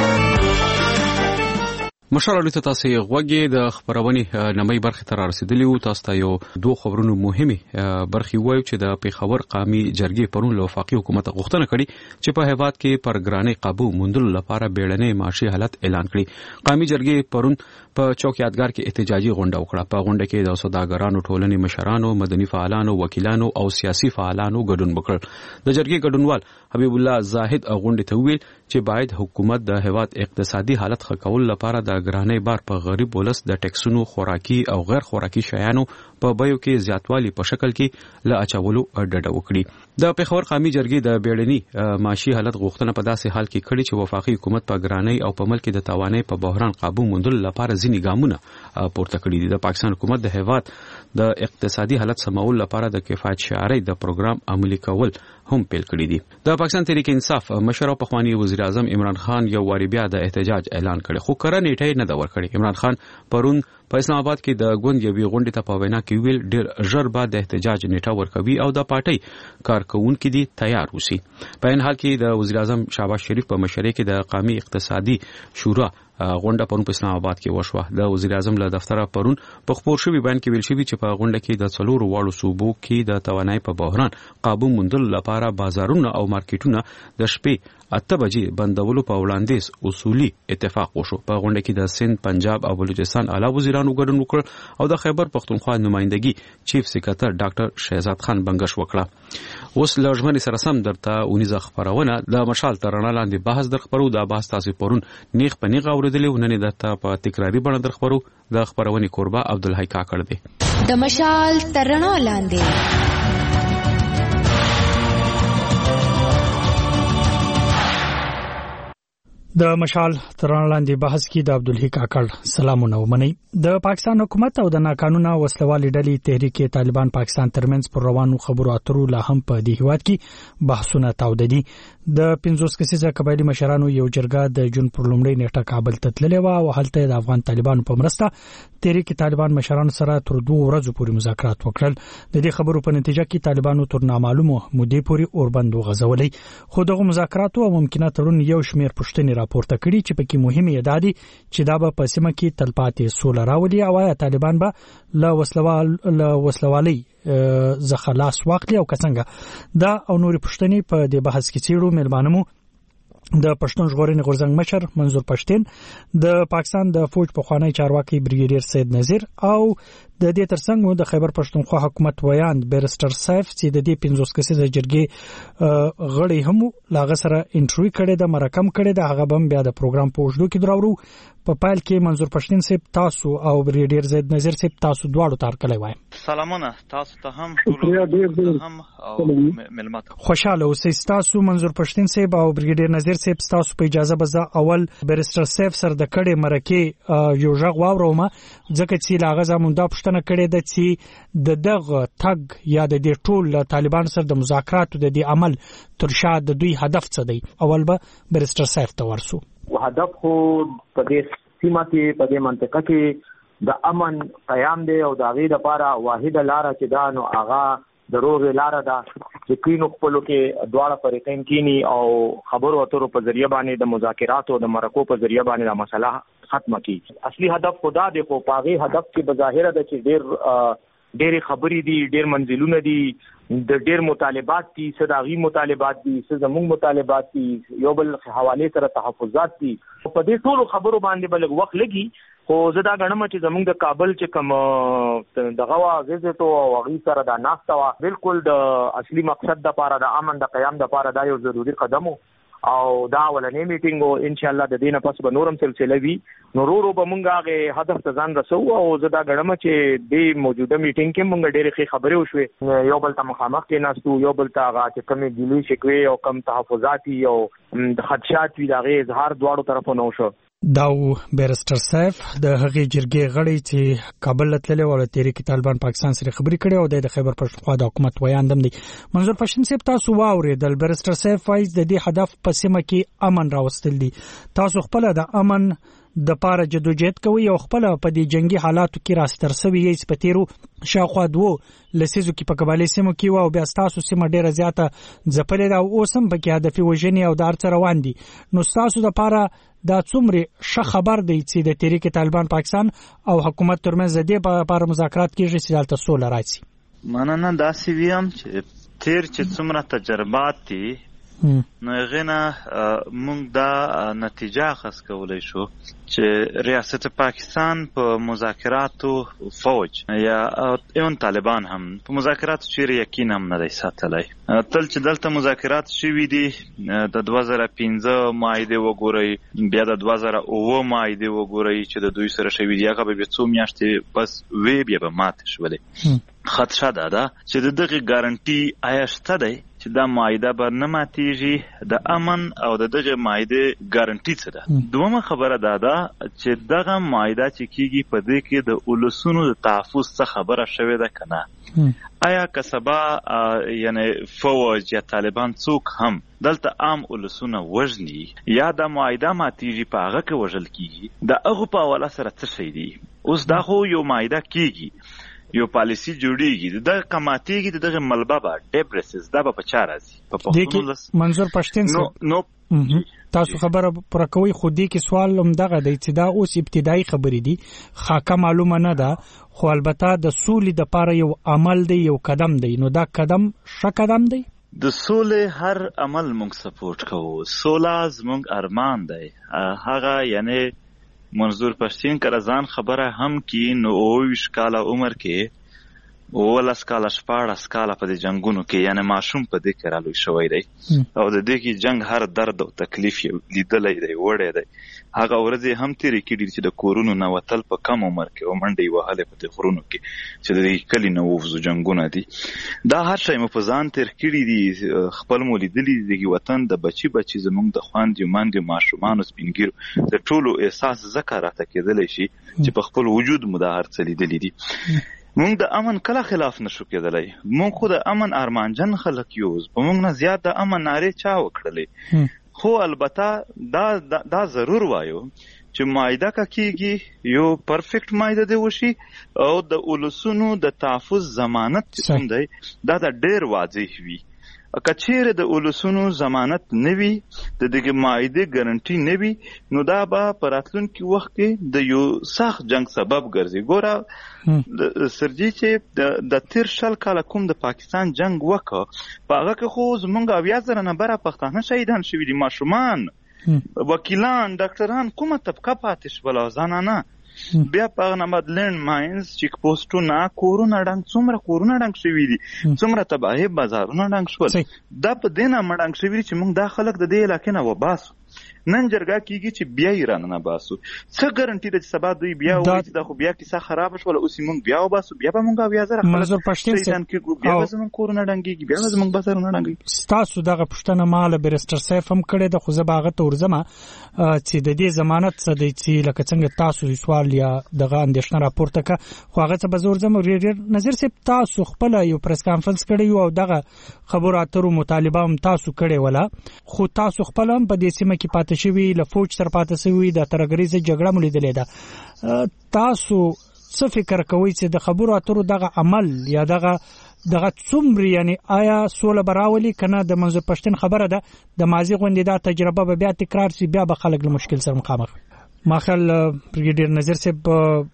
S1: مشال اړیته تاسو غوږی د خبرونې نمای برخه تر رسیدلی او تاسو ته یو دوه خبرونو مهمه برخه وایو چې د پیښور قومي جرګې پرون له وفاقي حکومت غوښتنه کړې چې په هیواد کې پر ګرانۍ قابو موندلو لپاره بیړنۍ معاشي حالت اعلان کړي. قومي جرګې پرون په چوک یادګار کې احتجاجي غونډه وکړه. په غونډه کې د سوداګرانو ټولنې مشرانو، مدني فعالانو، وکیلانو او سیاسي فعالانو ګډون وکړ. د جرګې ګډونوال حبیب الله زاهد غونډه ته ویل چې باید حکومت د هیواد اقتصادي حالت ښه کول لپاره د ګرانۍ بار په غریب ولس د ټیکسونو، خوراکي او غیر خوراکي شیانو په بیو کې زیاتوالی په شکل کې له اچولو ډډه وکړي. د پیښور قومي جرګې د بیړني معاشي حالت غوښتنه په داسې حال کې کړې چې وفاقي حکومت په ګرانۍ او په ملک د توانۍ په بحران قابو موندلو لپاره ځینې ګامونه پورته کړي دي. د پاکستان حکومت د هیواد د اقتصادي حالت سمول لپاره د کفایت شعاري د پروګرام عملي کول هم پیل کړی دي. د پاکستان تحریک انصاف مشر او پخوانی وزیر اعظم عمران خان یو واری بیا د احتجاج اعلان کړي، خو کره نیټه نه دا ورکړي. عمران خان پرون په اسلام آباد کې د ګوند یوې غونډې ته په وینا کې ویل ډېر ژر به د احتجاج نیټه ورکوي او د پارټۍ کارکونکي دي تیار اوسي. په این حال کې د وزیر اعظم شهباز شریف په مشرۍ کې د قومي اقتصادي شورا غونډه پرون په اسلام آباد کې وشوه. د وزیر اعظم له دفتره پرون په خبر شوی بیان کې ویل شوی چې په غونډه کې د څلورو واړو صوبو کې د توانای په بحران قابو موندلو لپاره بازارونه او مارکیټونه د شپې اته بجې بندولو په وړاندیز اصولي اتفاق وشو. په غونډه کې د سند، پنجاب او بلوچستان اعلی وزیرانو ګډون وکړ او د خیبر پختونخوا نمائندګي چیف سکرټر ډاکټر شهزاد خان بنگش وکړه. اوس لږمن سره سم درته اونیزه خبرونه د مشال ترانه لاندې بحث در خبرو. د بحث تاسو پرون نیغ په نیغ اوریدلی و، نن درته په تکراری بڼه در خبرو. د خبرونې کوربه عبدالحی کاکړ دی.
S7: د مشال ترانه لاندې
S23: د مشال ترانه لاندې بحث کې د عبدالحی کاکړ سلامونه ومني. د پاکستان حکومت او د ناقانونه وسلوالې ډلې تحریک طالبان پاکستان ترمنځ پر روانو خبرو اترو لا هم په دې هیواد کې بحثونه تاوده دي. د پنځوس کسیزه قبایلی مشرانو یو جرګه د جون پر لومړۍ نیټه کابل ته تللې و او هلته د افغان طالبانو په مرسته تحریک طالبان مشرانو سره تر دوه ورځې پورې مذاکرات وکړل. د دې خبرو په نتیجه کې طالبانو تر نامعلومه مودې پورې اوربند وغځولې، خو دغه مذاکراتو او ممکنه تړون یو شمېر پوښتنې راپورته کړي چې پکې مهمه ده چې دا به په سیمه کې تلپاتې سوله راولي او آیا طالبان به له وسلوال له وسلوالۍ څخه لاس واخلي او څنګه. دا او نورې پوښتنې په دې بحث کې څېړو. مېلمانمو د پښتون ژغورنې غورځنګ مشر منظور پښتين، د پاکستان د فوج پخوانی چارواکي بریګیډیر سید نذیر او د دې ترڅنګ د خیبر پښتونخوا حکومت ویاند بیرستر سیف چې د دې پنځوس کسیزه جرګې غړي هم لاغه سره انټرویو کړي د مرکم کړي د هغه بم بیا د پروګرام په وژدو کې دراورو. په پایل کې منظور پښتين سیب تاسو او بریګیډیر سید نذیر سیب تاسو دواړو تار کړی وایم.
S3: سلامونه تاسو ته هم ټول هم او ملمت
S23: خوشاله اوسئ. تاسو منظور پښتين سیب او بریګیډیر نذیر سیب تاسو په اجازه به اول بیرستر سیف سره د کړي مرکه یو ژغ واورم ځکه چې لاغه زمونږ پښتنه کړي د چې د دغه تګ یا د دې ټول طالبان سره د مذاکراتو د دې عمل تر شا د دوی هدف څه دی. اول به بیرستر سیف ته ورسو.
S4: هدف خو په دې سیمه کې په دې منطقه کې د امن قیام دی او د هغې دپاره واحده لاره چې دا نو هغه د روغې لاره ده چې کینو خپلو کې دواړه فریقین کینی او خبرو اترو په ذریعه باندې د مذاکراتو د مرکو په ذریعه باندې د مسله ختمه کی. اصلي هدف خدا دی خو په هغې هدف کې بظاهره ده چې ډېر ډېرې خبرې دي، ډېر منزلونه دي، د ډېر مطالبات دي، څه د هغې مطالبات دي، څه زموږ مطالبات دي، یو بل حوالې سره تحفظات دي. په دې ټولو خبرو باندې به لږ وخت لګي، خو زه دا ګڼم چې زموږ د کابل چې کوم دغه وه وزټ او هغې سره دا ناسته وه بالکل د اصلي مقصد دپاره د امن د قیام دپاره دا یو ضروري قدم و او دا اولنی میټینګ و. انشاءالله د دې نه پس به نورم سلسله وي، نو ورو ورو به مونږ هغې هدف ته ځان رسو. او زه دا ګڼم چې دې موجوده میټینګ کې مونږ ډېرې ښې خبرې وشوې، یو بل ته مخامخ کېناستو، یو بل ته هغه چې کومې ګیلې شکوې او کم تحفظات وي او د خدشات وي د هغې اظهار دواړو طرفو نه وشو.
S23: دا بیرسټر سیف د هغې جرګې غړی چې کابل ته تللی و او له تحریک طالبان پاکستان سره خبرې کړې او د خیبر پښتونخوا د حکومت ویاند هم دی. منظور پښتون صاحب تاسو واورېدل، بیرسټر سیف وایي د دې هدف په سیمه کې امن راوستل دي. تاسو خپله د امن د پاره جدوجہد کوي او خپل په دې جنگي حالاتو کې راستر سوي یې په تیرو شاوخوا دوه لسیزو کې په قبالي سیمو کې او بیا تاسو سیمه ډیره زیاته ځپلې ده او اوس هم پکې هدفي وژنې او د هر څه روان دي. نو تاسو د پاره دا څومره ښه خبر دی چې د تحریک طالبان پاکستان او حکومت ترمنځ د دې په اړه مذاکرات کیږي چې دلته سوله راشي؟
S3: مننه. داسې ویم چې تیر چې څومره تجربات دي نو غنا موږ دا نتیجه اخذ کولای شو چې ریاست پاکستان په مذاکراتو فوج یا اون طالبان هم په مذاکراتو چیرې یقین هم نه دی ساتلی. تل چې دلته مذاکرات شوي دي د دوه زره پنځه معاهدې وګورئ، بیا د دوه زره اووه معاهدې وګورئ چې د دوی سره شوي دي، هغه به بیا څو میاشتې بس وې بیا به ماتې شولې. خدشه دا ده چې د دغې ګارنټي آیا شته دی چې دا معاهده به نه ماتېږي؟ د امن او د دغې معاهدې ګارنټي څه ده؟ دومه خبره دا ده چې دغه معاهده چې کیږي په دې کې د اولسونو د تحفظ څه خبره شوې ده که نه؟ آیا که سبا یعنی فوج یا طالبان څوک هم دلته عام اولسونه وژني یا د معاهده ماتېږي په هغه کې وژل کیږي، د هغو په حواله سره څه شی دي؟ اوس دا خو یو معاهده کیږي، یو پالیسی جوړیږي، د قماتیږي د دغه ملبه به ډیبرسز دا به په چا راځي؟ په پښتون لس
S23: منظور پښتون
S3: نو نو
S23: تاسو خبره پر کوي خو دې کې سوال هم دغه دی چې دا اوس ابتدایي خبرې دي، خاکه معلومه نه ده، خو البته د سولې د پاره یو عمل دی، یو قدم دی. نو دا قدم ښه قدم دی؟
S3: د سولې هر عمل موږ سپورټ کوو، سوله زموږ ارمان دی. هغه یعنی منظور پښتین که ځان خبره هم کی نو اوویشت کاله عمر کې اوولس کاله شپاړس کاله په دې جنګونو کې یعنی ماشوم په دې کې رالوی شوی دی او د دې کې جنګ هر درد او تکلیف یې لیدلی دی، وړی دی. هغه ورځې هم تېرې کړي چې د کورونو نه وتل په کم عمر کې او منډې یې وهلې په دې غرونو کې چې د دې کلي نه ووځو جنګونه دي. دا هر شی مو په ځان تېر کړي دي، خپل مو لیدلي دي. د وطن د بچي بچي زموږ د خویندو میندو ماشومانو سپینګیرو د ټولو احساس ځکه راته کېدلی شي چې په خپل وجود مو دا هر څه لیدلي دي. مونږ د امن کله خلاف نشو کېدلی، مونږ خو د امن ارمانجن خلک یو، په مونږ نه زیات د امن نارې چا وکړلې. خو البته دا دا ضرور وایو چې معاهده که کېږي یو پرفیکټ معاهده دی وشي او د اولسونو د تحفظ ضمانت چې کوم دی دا د ډېر واضح وي. که چیرې د اولسونو ضمانت نه وي، د دغې معاهدې ګارنټي نه وي، نو دا به په راتلونکي وخت کې د یو سخت جنګ سبب ګرځي. ګوره سرجي چې د تیر شل کاله کوم د پاکستان جنګ وکړ په هغه کې خو زموږ اویا زره نه بره پښتانه شهیدان شوي دي، ماشومان، وکیلان، ډاکټران، کومه طبقه پاتې شوله، زنانه. بیا په هغه نامه لینډ ماینز، چیک پوسټونه، کورونه ډنګ، څومره کورونه ډنګ شوي دي، څومره تباهي بازارونه ډنګ شول. دا په دې نامه ډنګ شوي دي چې موږ دا خلک د دې علاقې نه وباسو. نن جرګه کېږي چې بیا یې رانه نه باسو. څه ګارنټي ده چې سبا دوی بیا وایي چې دا خو بیا کیسه خرابه شوله، اوس یې موږ بیا وباسو، بیا به موږ اویا زره خلک شهیدان کېږو، بیا به زموږ کورونه ډنګېږي، بیا به زموږ بازارونه ډنګېږي.
S23: ستاسو دغه پوښتنه ما له بیرسټر صاحب هم کړې ده، خو زه به هغه ته ورځم چې د دې ضمانت څه دی چې لکه څنګه تاسو سوال یا دغه اندېښنه راپورته کړه، خو هغه څه به زه ورځم. نظیر صاحب تاسو خپله یو پریس کانفرنس کړی او دغه خبرو اترو مطالبه هم تاسو کړې وله، خو تاسو خپله هم په دې سیمه کې پاتې پاتې شوي له فوج سره پاتې شوي د ترهګریزه جګړه مو لیدلې ده. تاسو څه فکر کوئ چې د خبرو اترو دغه عمل یا دغه دغه څومره یعنی آیا سوله براولي کنه د منظور پښتون خبره ده د ماضي غونډې دا تجربه به بیا تکرار شي بیا به خلک له مشکل سره مخامخ وي؟ ماخل بریګیډیر نظر صاحب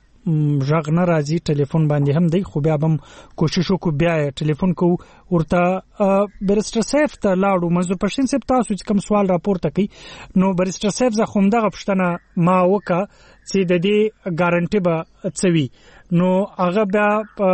S23: ژغ نه راځي ټلیفون باندې هم دی خو بیا هم کوشش وکړو بیا ټلیفون کو ورته بیرسټر صاحب ته لاړو. منظور پښتون صاحب تاسو چې کوم سوال راپورته کړي نو بیرسټر صاحب زه خو دغه پښتنه ما وکړه چې د دې ګارانټي به څوي نو هغه بیا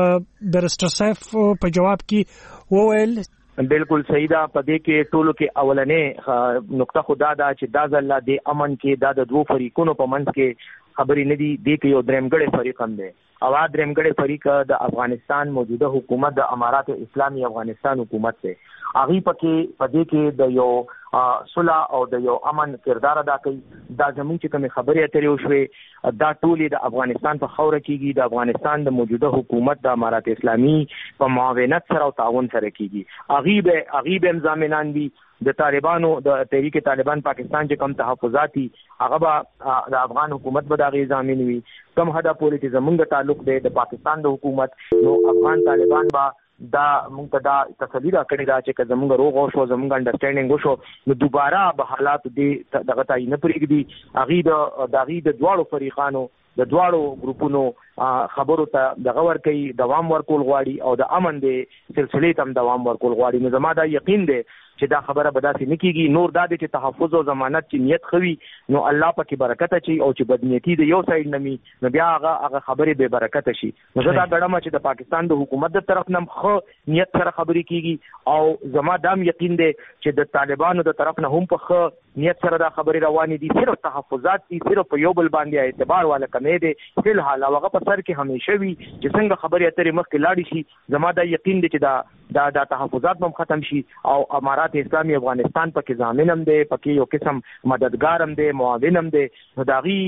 S23: بیرسټر صاحب په جواب کې وویل
S4: بالکل صحیح ده. په دې کې ټولو کې اولنې نقطه خدا ده چې دا ځل د امن کې دا د دوه فریقونو په منځ کې خبرې نه دي. دې کې یو درېمګړی فریق هم دی او دا درېمګړی فریق د افغانستان موجوده حکومت د امارات اسلامي افغانستان حکومت دی. هغه پکې په دې کې د یو صلح او د یو امن کردار ادا کوي. دا زموږ چې کوم خبرې اترې وشوي دا ټولې د افغانستان په خوره کېږي د افغانستان د موجوده حکومت د امارات اسلامي په معاونت سره او تعاون سره کېږي. هغه به هغه به ضامنان دي د طالبانو د تحریک طالبان پاکستان چې کوم تحفظاتي هغه به د افغان حکومت به د غي ضامن وي. کوم هدا پوری چې زمونږ تعلق دی د پاکستان د حکومت نو افغان طالبان به دا موږ ته دا تسلی راکړي دا چې زمونږ روغ او شو زمونږ انډرسټانډینګ وشو نو دوباره به حالات دې دغه تای نه پرېږدي. هغه د دغه د دواړو فریقانو د دواړو ګروپونو خبرو ته دغه ورکي دوام ورکول غواړي او د امن د سلسلې تم دوام ورکول غواړي. نو زما دا یقین دی چې دا خبره به داسې نه کیږي. نور دا د تحفظ او ضمانت چې نیت خوي نو الله پکې برکت اچي او چې بدنیتی د یو سایډ نمي نو بیا هغه هغه خبره به برکت شي. نو دا ګړم چې د پاکستان د حکومت د طرف نم خو نیت سره خبرې کیږي او زما دام یقین دی چې د طالبانو د طرف نه هم په خو نیت سره دا خبرې روانې دي. صرف تحفظات دي صرف په یو بل باندې اعتبار والا کمې دي فل حال هغه په سر کې همیشه وي چې څنګه خبرې اترې مخکې لاړې شي. زما دا یقین دی چې دا دا د تحفظات هم ختم شي او امارات اسلامي افغانستان پکې ضامن هم دی پکې یو قسم مددگار هم دی معاون هم دی. نو دا غي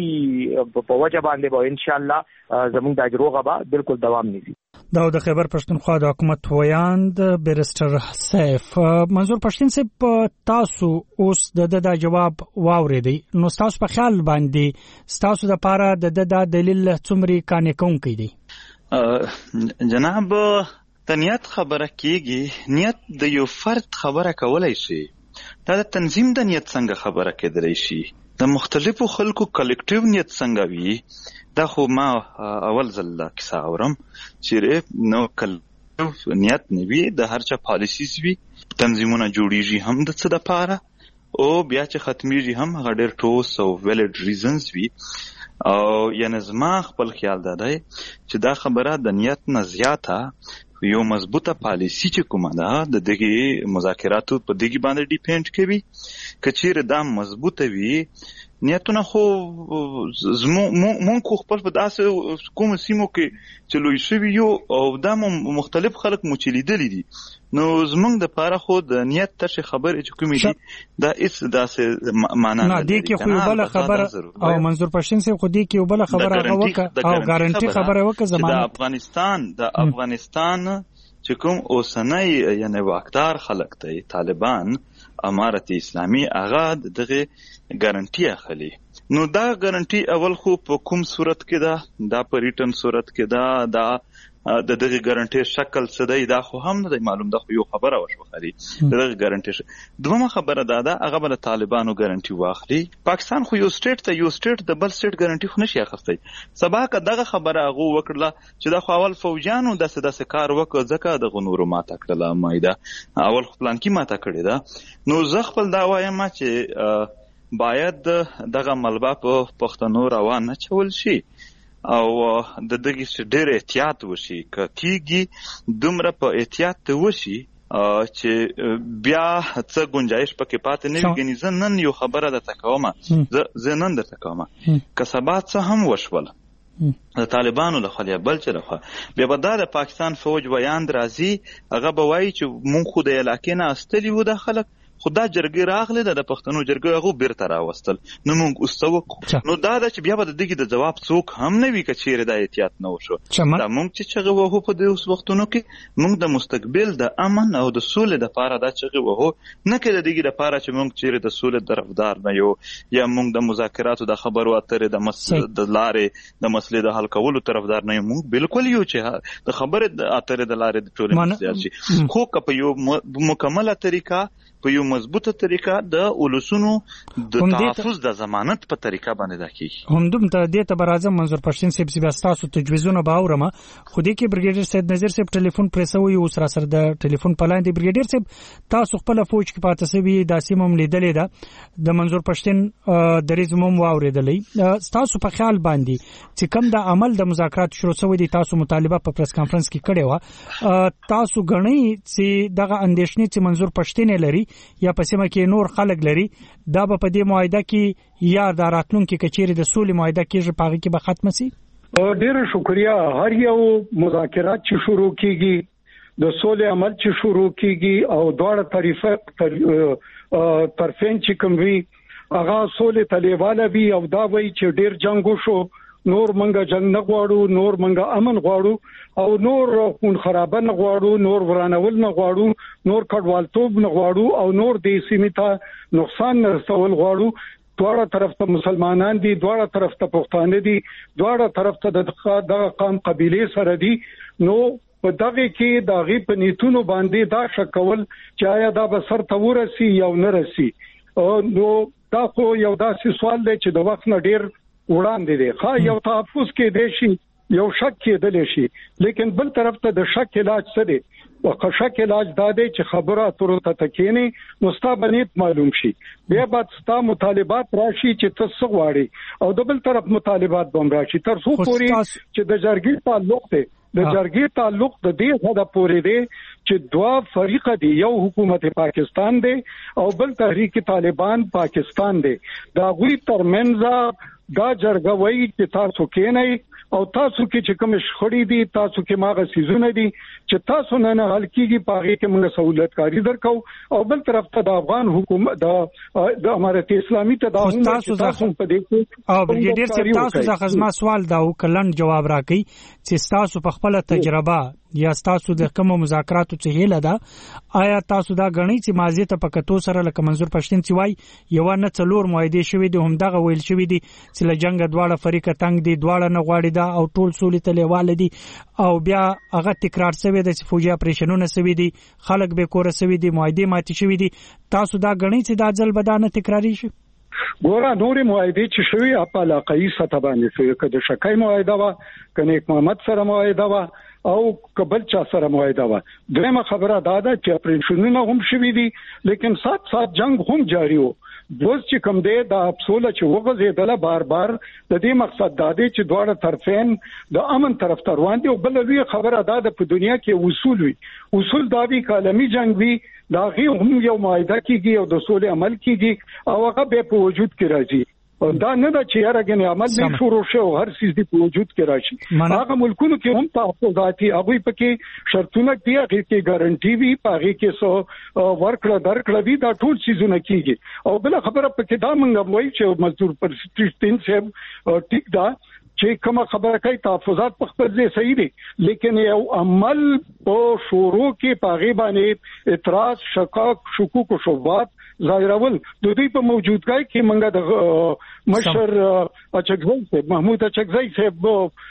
S4: په وجه باندې به ان شاء الله زموږ د اجروغه به بالکل دوام نیسي.
S23: دا د خیبر پښتونخوا د حکومت ویاند بیرسټر سیف منظور پښتون صاحب تاسو اوس د د جواب واورېدی نو تاسو په خیال باندې تاسو د پاره د د دلیل څومره کانې کوم کیدی؟
S3: جناب نیت خبره کیږي نیت د یو فرد خبره کولای شي دا د تنظیم د نیت څنګه خبره کېدلی شي د مختلفو خلکو کلیکټیو نیت څنګه وي دا خو ما اول ځل کیسه اورم چې نو کلیکټیو نیت نه وي د هر چا پالیسیز وي تنظیمونه جوړیږي هم د څه د پاره او بیا چې ختمیږي هم هغه ډېر ټوس او ویلډ ریزنز وي او یعنی زما خپل خیال دا دی چې دا خبره د نیت نه زیاته یو مضبوطه پالیسی چې کومه ده د دغه مذاکراتو په دغه باندې ډیپند کوي. کچیر دا مضبوطه وي نیتونه خو مونږ خپل په داسې کوم سیمو کې چې لوی شوي یو او دا مختلف خلک مو چې لیدلي دي نو زمونږ د پاره خو د نیت ترشي خبرې چې کومې دي دا هیڅ داسې معنا
S23: نه دی کې خو بل خبر او منظور پښتون صاحب خو دی کې بل خبر هغه وکړه او ګارانټي خبره وکړه زمانه
S3: د افغانستان د افغانستان چې کوم اوسنۍ یعنی واکدار خلک دی طالبان امارت اسلامي هغه دغه ګارانټي اخلي. نو دا ګارانټي اول خو په کوم صورت کې ده دا په ریټن صورت کې ده دا د دغه ګارانټي شکل څه دی دا خو هم نه معلوم ده خو یو خبره وشو خري دغه ګارانټي دومره خبره ده دا هغه بل طالبانو ګارانټي واخلي. پاکستان خو یو سټیټ ته یو سټیټ د بل سټیټ ګارانټي خو نشي اخستای. سبا که دغه خبره هغه وکړه چې د خو اول فوجانو د څه د څه کار وکړ ځکه د غنورو ماته کړله مایده اول خپلان کی ماته کړی ده. نو زه خپل دا وایم چې باید دغه ملبا په پښتنو روان نه چول شي او د دغه ډېر احتیاط وشي کېږي دومره په احتیاط وشي چې بیا څه گنجائش پکې پاتې نه وي. ګنې زه نن یو خبره درته کومه زه نن درته کومه که سبا څه هم وشول د طالبانو له خوا یا بل چې له خوا بیا به دا د پاکستان فوج ویاند راځي هغه به وایي چې مونږ خو د علاقې نه استلي وو دا خلک خدا جرګې راغله د پښتنو جرګې هغه بیرته راوستل. نو موږ اوس څه نو دا د چې بیا به د دې د جواب څوک هم نه وي کچېره د احتیاط نه وشو. دا موږ چې چغه وو په دې اوس وختونو کې موږ د مستقبل د امن او د سولې لپاره دا چغه وو نه کې د دې لپاره چې موږ چیرې د سولې طرفدار نه یو یا موږ د مذاکراتو د خبرو اترې د مسله د لارې د مسلې د حل کولو طرفدار نه یو. موږ بالکل یو چې د خبرې اترې د لارې د ټولنې سیاسي خو که په یو مکمله طریقه په یو مضبوطه طریقه د ولسونو د تحفظ د ضمانت په طریقه باندې دا کیږي.
S23: همدوم ته د ته برازم منظور پښتون صاحب چې تاسو تجویزونه باورم خو دې کې بریګیډر صاحب نظر صاحب ټلیفون پریسوي او سره سره د ټلیفون په لاندې بریګیډر صاحب تاسو خپل فوج کې پاتې سوي د سیمم لیدلې ده د منظور پښتون د ریزموم واوریدلې تاسو په خیال باندې چې کوم د عمل د مذاکرات شروع شوی دي تاسو مطالبه په پریس کانفرنس کې کړې و تاسو غنئ چې دغه اندیشنې چې منظور پښتون لري یا په سیمه کې نور خلک لري دا به په دې معاهده کې یا د راتلونکو کچېره د سولې معاهده کې پاغي کې به ختم شي.
S5: ډیره شکریا. هر یو مذاکرات چې شروع کیږي د سولې عمل چې شروع کیږي او دواړه طرفه طرفین چې کوم وی هغه سولې تلیواله وی او دا وی چې ډیر جنگ وشو نور منګه جنگ نه غواړو نور منګه امن غواړو او نور خون خرابه نه غواړو نور ورانول نه غواړو نور کډوالتوب نه غواړو او نور د سیمې ته نقصان نه رسول غواړو. دواړه طرف ته مسلمانان دي دواړه طرف ته پښتانه دي دواړه طرف ته د قوم قبيله سره دي. نو په دغه کې د غي په نیتونو باندې دا شکول چې آیا دا به سر ته ورسي یا نه رسي. نو دا خو یو داسې سوال دی چې د وخت نه ډیر وړاندې دی. ښه یو تحفظ کې دی شي یو شک کېدل شي لیکن بل طرف ته د شک علاج څه دی او شک علاج دا دی چې خبره اترو ته تکینی مستابنیت معلوم شي بیا بعد ستا مطالبات راشي چې ته څه غواړي او د بل طرف مطالبات بم راشي تر څو پوري چې د جرګې تعلق دی د جرګې تعلق د دې حدا پورې دی چې دوا فریق دي یو حکومت پاکستان دی او بل تحریک طالبان پاکستان دی. دا غوي ترمنځ دا جرګه وایي چې تاسو کې نه او تاسو کې چې کوم شخړې دي تاسو کې ماغه سيزونه دي چې تاسو نه نه حل کیږي پاره کې موږ سہولت کاری درکو او بل طرف ته د افغان حکومت د د امارت اسلامي تداوم
S23: تاسو په دې کې او بریګیډر صاحب تاسو ځکه زما سوال دا وکړل جواب راکړي چې تاسو په خپل تجربه یا تاسو د کوم مذاکراتو چې هله ده آیا تاسو دا غنی چې ماضی ته پکتو سره لکه منظور پښتون چې وای یو نه څلور معاهده شوی دي هم دغه ویل شوی دي چې له جنگ دواړه فریق تنگ دي دواړه نه غواړي دا او ټول سولې ته لیواله دي او بیا هغه تکرار شوی دي چې فوجي اپریشنونه شوی دي خلک به کور شوی دي معاهده ماتي شوی دي تاسو دا غنی چې دا ځل بدانه تکراری شي.
S5: ګوره نورې معاهده چې شوی په علاقايي سطح باندې شوی کده شکای معاهده وا کنه یک محمد سره معاهده وا او قبل چا سره معاهده وا. دغه خبره دا ده چې اپریشنونه هم شوی دي لیکن سات سات جنگ هم جاری وو. دوز چې کوم دی دا افسوله چې وغځېدله بار بار د دې مقصد دا دی چې دواړه طرفین د امن طرف ته روان دي او بل لوی خبره دا ده په دنیا کې اصول وي اصول دا وی کلمي جنگ وي دا غي هم یو معاهده کیږي او د سولې عمل کیږي او هغه به په وجود کې راځي دا نه دا چې هرګنې عمل به شروع شي او هر څه دې په وجود کې راشي. هغه ملکونو کې هم تحفظاتي هغه پکې شرطونه دي هغه کې ګارانټي وي هغه کې سو ورکړه درکړه وي دا ټول چیزونه کیږي او بل خبره پکې دا مونږ وایي چې مزدور پر سټین صاحب ټیک دا چې کومه خبره کوي تحفظات په خپل ځای صحیح دي لیکن یو عمل په شروع کې پاغي باندې اعتراض شکاک شکوک او شبهات ظاهرول د دې په موجودګۍ کې منګه د مشر اچګزی صاحب محمود اچګزی صاحب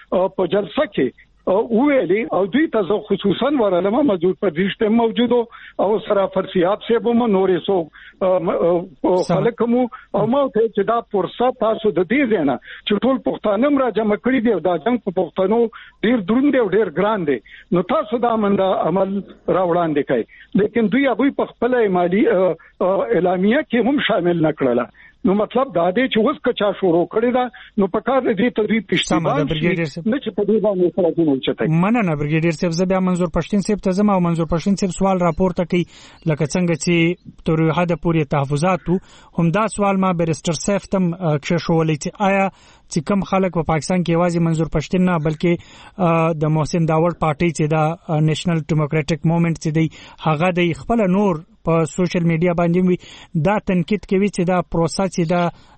S5: په جلسه کې ویلي او دوی ته خصوصا ورلمه موجود پر رښتیا موجود او سره فرسیاب صاحب مو نورې سو خلکمو او مو ته چې دا فرصت تاسو د دې زنه چې ټول پښتانه را جمع کړی دی دا څنګه په پښتنو ډیر دروند دی ډیر ګران دی نو تاسو دا منده عمل راوړاندې کوي لیکن دوی هغه په خپل مالی اعلامیه کې هم شامل نکړل. نو مطلب دا دی چې اوس کچا شروع کړی دا نو په کار دې تدریب پښتون نه چې په دې باندې سره جوړ چته
S23: مننه بریګیډر صاحب زبیا منظور پښتون صاحب ته زما او منظور پښتون صاحب سوال راپورته کوي لکه څنګه چې تر حد پورې تحفظات هم دا سوال ما بیرستر صاحب تم کښښولې چې آیا چې کوم خلک په پاکستان کې واځي منظور پښتون نه بلکې د محسن داوړ پارټي چې دا نېشنل ډیموکراټک موومېنټ چې دی هغه د خپل نور په سوشل میډیا باندې وي دا تنقید کوي چې دا پروسه چې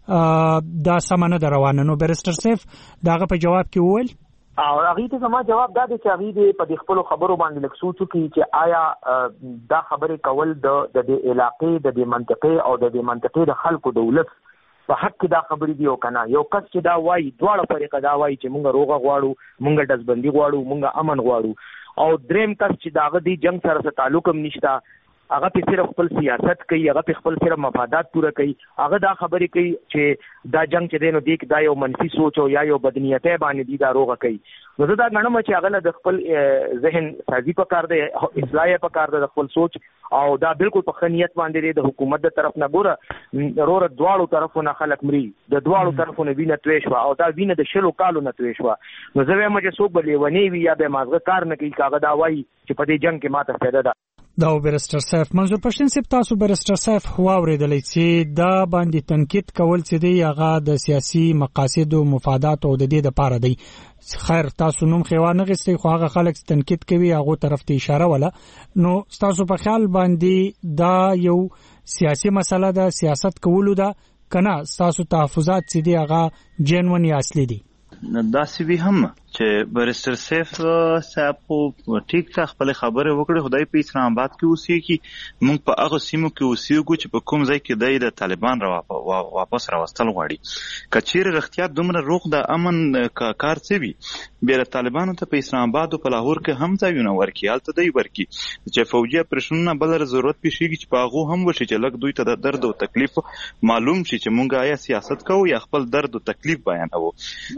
S23: دا دا سمانه روانه. نو بیرستر سیف داغه په جواب کې وویل
S4: او هغه ته زما جواب دا دی چې هغه دې په خپل خبرو باندې لک سوچو کې چې آیا دا خبره کول د د علاقې د منطقې او د منطقې د خلکو دولت په حق کې دا خبرې دی او کنه یو کس چې دا وایي دواړه فرقه دا وایي چې مونږ روغه غواړو مونږ دزبندي غواړو مونږ امن غواړو او دریم کس چې داغه دی جنگ سره څه تعلق هم نشته هغه په صرف خپل سیاست کوي هغه په خپل صرف مفادات پوره کوي هغه دا خبرې کوي چې دا جنگ چې دینو دیک دا یو منفي سوچ او یا یو بدنیته باندې دی دا روغه کوي. نو زه دا غنم چې هغه د خپل ذهن سازي په کار دی اصلاح په کار دی د خپل سوچ او دا بالکل په خنیت باندې د حکومت د طرف نه ګوره رور دواړو طرفونو خلک مري د دواړو طرفونو وینه توي شو او دا وینه د شلو کالو نه توي شو. نو زه وایم چې څوک بلې ونی وی یا به مازغه کار نه کوي کاغه دا وایي چې په دې جنگ کې ماته فایده ده.
S23: دا بیرستر سیف منظور پښتون سیب تاسو بیرستر سیف واوریدلې چې دا باندې تنقید کول چې دی هغه د سیاسي مقاصد او مفادات او د دې د پاره دی. خیر تاسو نوم خیوانه غستې خو هغه خلک تنقید کوي هغه طرف ته اشاره ولا. نو تاسو په خیال باندې دا یو سیاسي مسله ده سیاست کولو ده کنه تاسو تحفظات چې دی هغه جنون یا اصلي دي؟
S3: دا سی وی هم چې بیرستر سیف صاحب په ټیک ټاک خپل خبره وکړه خدای په اسلام آباد کې اوسې کی مونږ په هغه سیمو کې اوسېږو چې په کوم ځای کې د طالبان را واپس راوستل غواړي کچیر رختیا دومره روغ د امن کار څه وي بیر طالبانو ته په اسلام آباد او په لاهور کې هم ځایونه ورکی حالت دی ورکی چې فوجي پرشنونه بل ضرورت پېښیږي چې په هغه هم وشي چې لګ دوی ته د درد او تکلیف معلوم شي چې مونږ آیا سیاست کوو یا خپل درد او تکلیف بیانوو.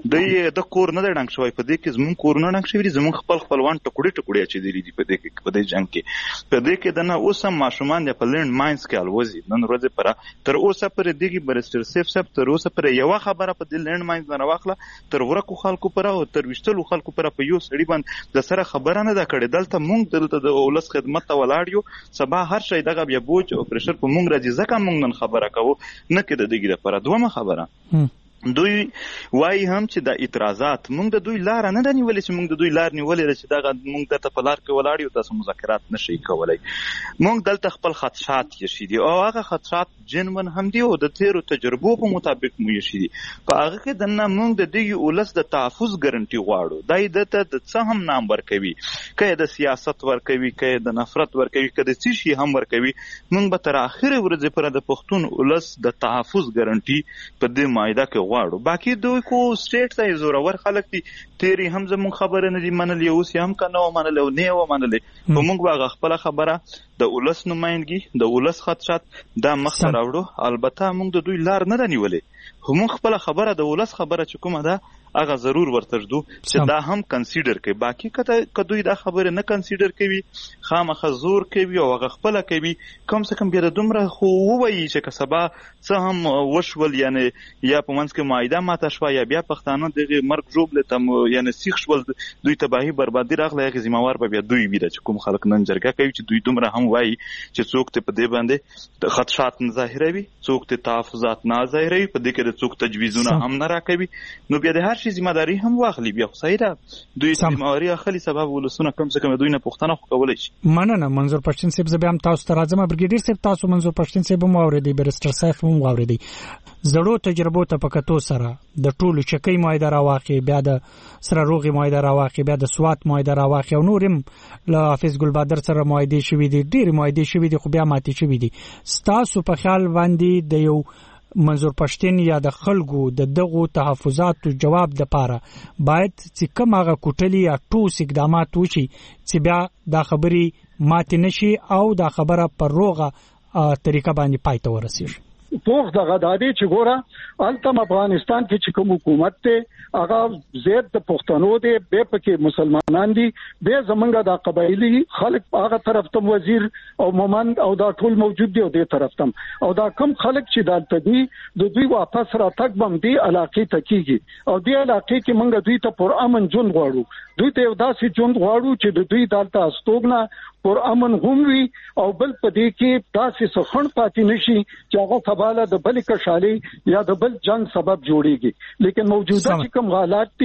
S3: د د کور نه ډنګ شوی په دې کې زمون کورونه ډنګ شوی زمون خپل خپلوان ټکوړي ټکوړي چې دی دي په دې کې په دې جنگ کې په دې کې د نه اوس هم ماشومان د پلند ماینز کې الوزي نن ورځ پر تر اوسه پر دې کې بیرستر سیف سب تر اوسه پر یو خبره په دې لند ماینز نه واخله تر ورکو خلکو پر او تر وشتلو خلکو پر په یو سړي باندې د سره خبره نه دا کړې دلته مونږ دلته د اولس خدمت ته ولاړ یو سبا هر شي دغه بیا بوج او پرشر په مونږ راځي ځکه مونږ نن خبره کوو نه کې د دې لپاره دومره خبره دوی وای هم چې د اعتراضات مونږ د دوی لار نه نیولې چې مونږ د دوی لار نیولې چې دا مونږ د په لار کې ولاړ یو تاسو مذاکرات نشي کولای مونږ دلته خپل خدشات یې شې دي او هغه خدشات جنون هم دي او د تیرو تجربو په مطابق مو یې شې دي په هغه کې د نه مونږ د دې اولس د تحفظ ګارانټي غواړو دای دته د څه هم نام ورکوي کله د سیاست ورکوي کله د نفرت ورکوي کله د څه شي هم ورکوي مونږ به تر اخره ورځې پر د پښتون اولس د تحفظ ګارانټي په دې مایده کې واړو باقي دوی کو سټیټ ته زورور خلک دي تیری هم زمون خبره نه دي منلې اوس هم کنه منلې او نه و منلې په موږ واغ خپل خبره د اولس نمائندګي د اولس خدشات دا مخ ته راوړو البته موږ د دوی لار نه نیولې هم خپل خبره د اولس خبره چې کومه ده هغه ضرور ورته ژدو چې دا هم کنسیډر کوي باقي کته کدوې دا خبره نه کنسیډر کوي خامخ زور کوي او هغه خپل کوي کم څه کم بیا د دومره خو وایي چې کسبه څه هم وشول یعنی یا په منځ کې مایده ماته شو یا بیا پښتانه دغه مرګ جوړ لته یعنی سیخ شول دوی تباہی بربادي راغله هغه ذمہوار به بیا دوی ویل چې کوم خلک نن جرګه کوي چې دوی دومره هم وایي چې څوک ته په دې باندې خدشات نه ظاهروي څوک ته تحفظات نه ظاهروي په دې کې د څوک تجویزونه هم نه راکوي نو بیا د هر شي ذمہ داری هم واخلي بیا خو صحیح ده دوی ذمہواری اخلي سبب ولسونه کم څه کم دوی نه پښتنه خو کولای شي. مننه منظور پښتون صاحب زه به هم تاسو ته راځم برګیډیر صاحب تاسو منظور پښتون صاحب مو اوریدي بیرستر صاحب مو اوریدي زړو تجربو ته پکتو سره د ټولو چکی معاهده راواخي بیا د سره روغي معاهده راواخي بیا د سوات معاهده راواخي او نورم له حافظ ګل بادر سره معاهده شوې دي ډېر معاهده شوې دي خو بیا ماتې شوې دي تاسو په خیال باندې د یو منظور پښتون یا د خلکو د دغو تحفظاتو جواب د پاره باید چې کوم هغه کوټلی یا ټوس اقدامات وشي چې بیا دا خبري ماتې نشي او دا خبره پر روغه طریقه باندې پای ته ورسیږي.
S5: پوخ دغه د دې چې ګوره التم افغانستان کې چې کوم حکومت ته هغه زیات د پښتنو دی به پکې مسلمانان دي به زمونږ د قبایلی خلک هغه طرف ته وزیر او مومند او دا ټول موجود دي او دې طرف ته او دا کم خلک چې دالته دي د دوی واپس راتګ بم دي علاقې ته کیږي او دې علاقې کې مونږ دوی ته پر امن جون غواړو دوی ته داسې جون غواړو چې د دوی دالته استوګنه پر امن هم وي او بل په دې کې داسې سخن پاتې نشي چې هغه سباله د بل کشالي یا د بل جنگ سبب جوړيږي لیکن موجوده چې کوم حالات دي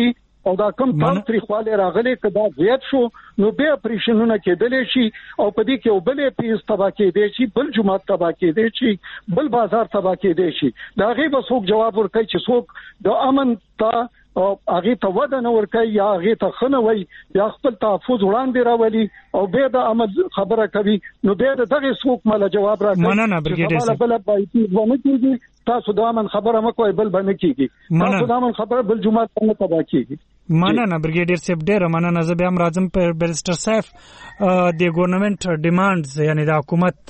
S5: او دا کم تام تریخواله راغلي کدا زیات شو نو به اپریشنونه کېدلې شي او په دې کې یو بلې پیس تبا کېدې شي بل جمعه تبا کېدې شي بل بازار تبا کېدې شي دا غي به څوک جواب ورکړي چې څوک د امن ته او هغه ته وده نه ورکړي یا هغه ته خنوي یا خپل تحفظ وړاندې راولي او به د امن خبره کوي نو به دغه څوک مله جواب راکړي
S23: مننه برګیډر
S5: بل بل پایتي ونه کیږي تاسو د امن خبره مکوئ بل باندې کیږي تاسو د امن خبره بل جمعه څنګه تبا کیږي
S23: مننه برګیډر صاحب ډېر مننه زه بیا هم راځم پر بیرسټر صاحب د ګورنمنت ډیمانډز یعنی د حکومت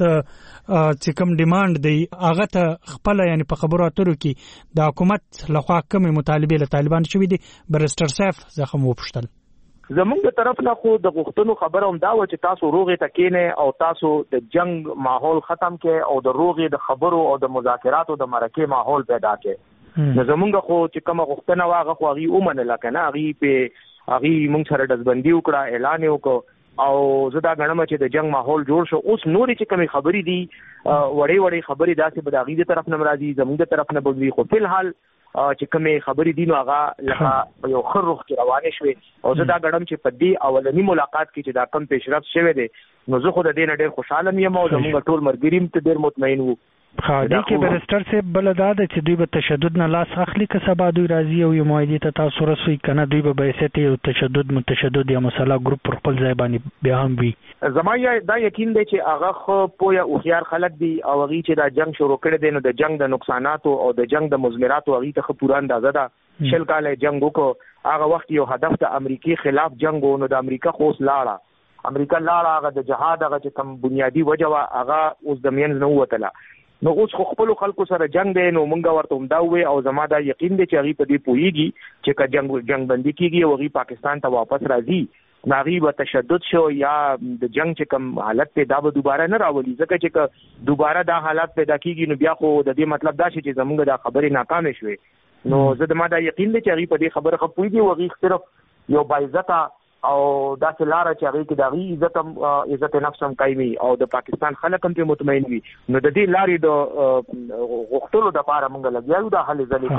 S23: چې کوم ډیماند دی هغه ته خپل یعنی په خبرو اترو کې د حکومت لخوا کوم مطالبه له طالبان شوې دي بیرسټر صاحب زخم وپښتل
S4: زمونږ د طرف نه خو د غوښتنو خبره هم دا و چې تاسو روغې تکینه او تاسو د جنگ ماحول ختم کړئ او د روغې د خبرو او د مذاکراتو د مرکه ماحول پیدا کړئ نو زمونږ خو چې کومه غوښتنه واغه خو هغه ومنله کنه هغه په هغه مونږ سره دزبندي وکړه اعلان وکړ او زدا غنمه چې د جنگ ماحول جوړ شو اوس نورې چې کومې خبرې دي وړې وړې خبرې داسې به د هغې د طرف نه راځي زموږ د طرف نه به وي خو فلحال چې کومې خبرې دي نو هغه لکه یو ښه رخ کې روانې شوې او زه دا غړم چې په دې اولني ملاقات کې چې دا کم پیشرفت شوی دی نو زه خو د دې نه ډېر خوشحاله یم او زموږ ټول ملګري هم ته ډېر مطمئن وو
S23: خاډي کې بیرسټر صاحب بل دا د چې دوی به تشدد نه لاس اخلي که سبا دوی راځي او یو معاهده ته تاسو رسوي کنه دوی به بحثت یو تشدد متشدد یا مسله ګروپ پر خپل ځای باندې بیا هم وي
S4: زما دا یقین دی چې هغه خو پویا او خيار خلک دي او هغه چې دا جنگ شروع کړي دي نو د جنگ د نقصاناتو او د جنگ د مزمراتو هغه ته پوره اندازه ده شل کال جنگ وکړو هغه وخت یو هدف د امریکای خلاف جنگ نو د امریکا خوس لاړه امریکا لاړه هغه د جهاد هغه چې کوم بنیادی وجوه هغه اوس د مینځ نه وته نو اوس خو خپل خلکو سره جنگ دی نو مونږ ورته هم دا وې او زما دا یقین دی چې هغه په دې پوېږي چې که جنگ جنگ بندي کیږي او هغه پاکستان ته واپس راځي ناغي به تشدد شو یا د جنگ چې کوم حالت ته دا به دوباره نه راولي ځکه چې دوباره دا حالات پیدا کیږي نو بیا خو د دې مطلب دا شي چې زمونږ دا خبرې ناکام شوي نو زه د ما دا یقین دی چې هغه په دې خبره خو پوېږي او هغه صرف یو باعزته او دا چې لاره چې هغه کې دغه عزت هم عزت نفس هم کوي او د پاکستان خلک هم په مطمئن وي نو د دې لارې د غوښتلو د لپاره موږ لګیاو د حل ځلې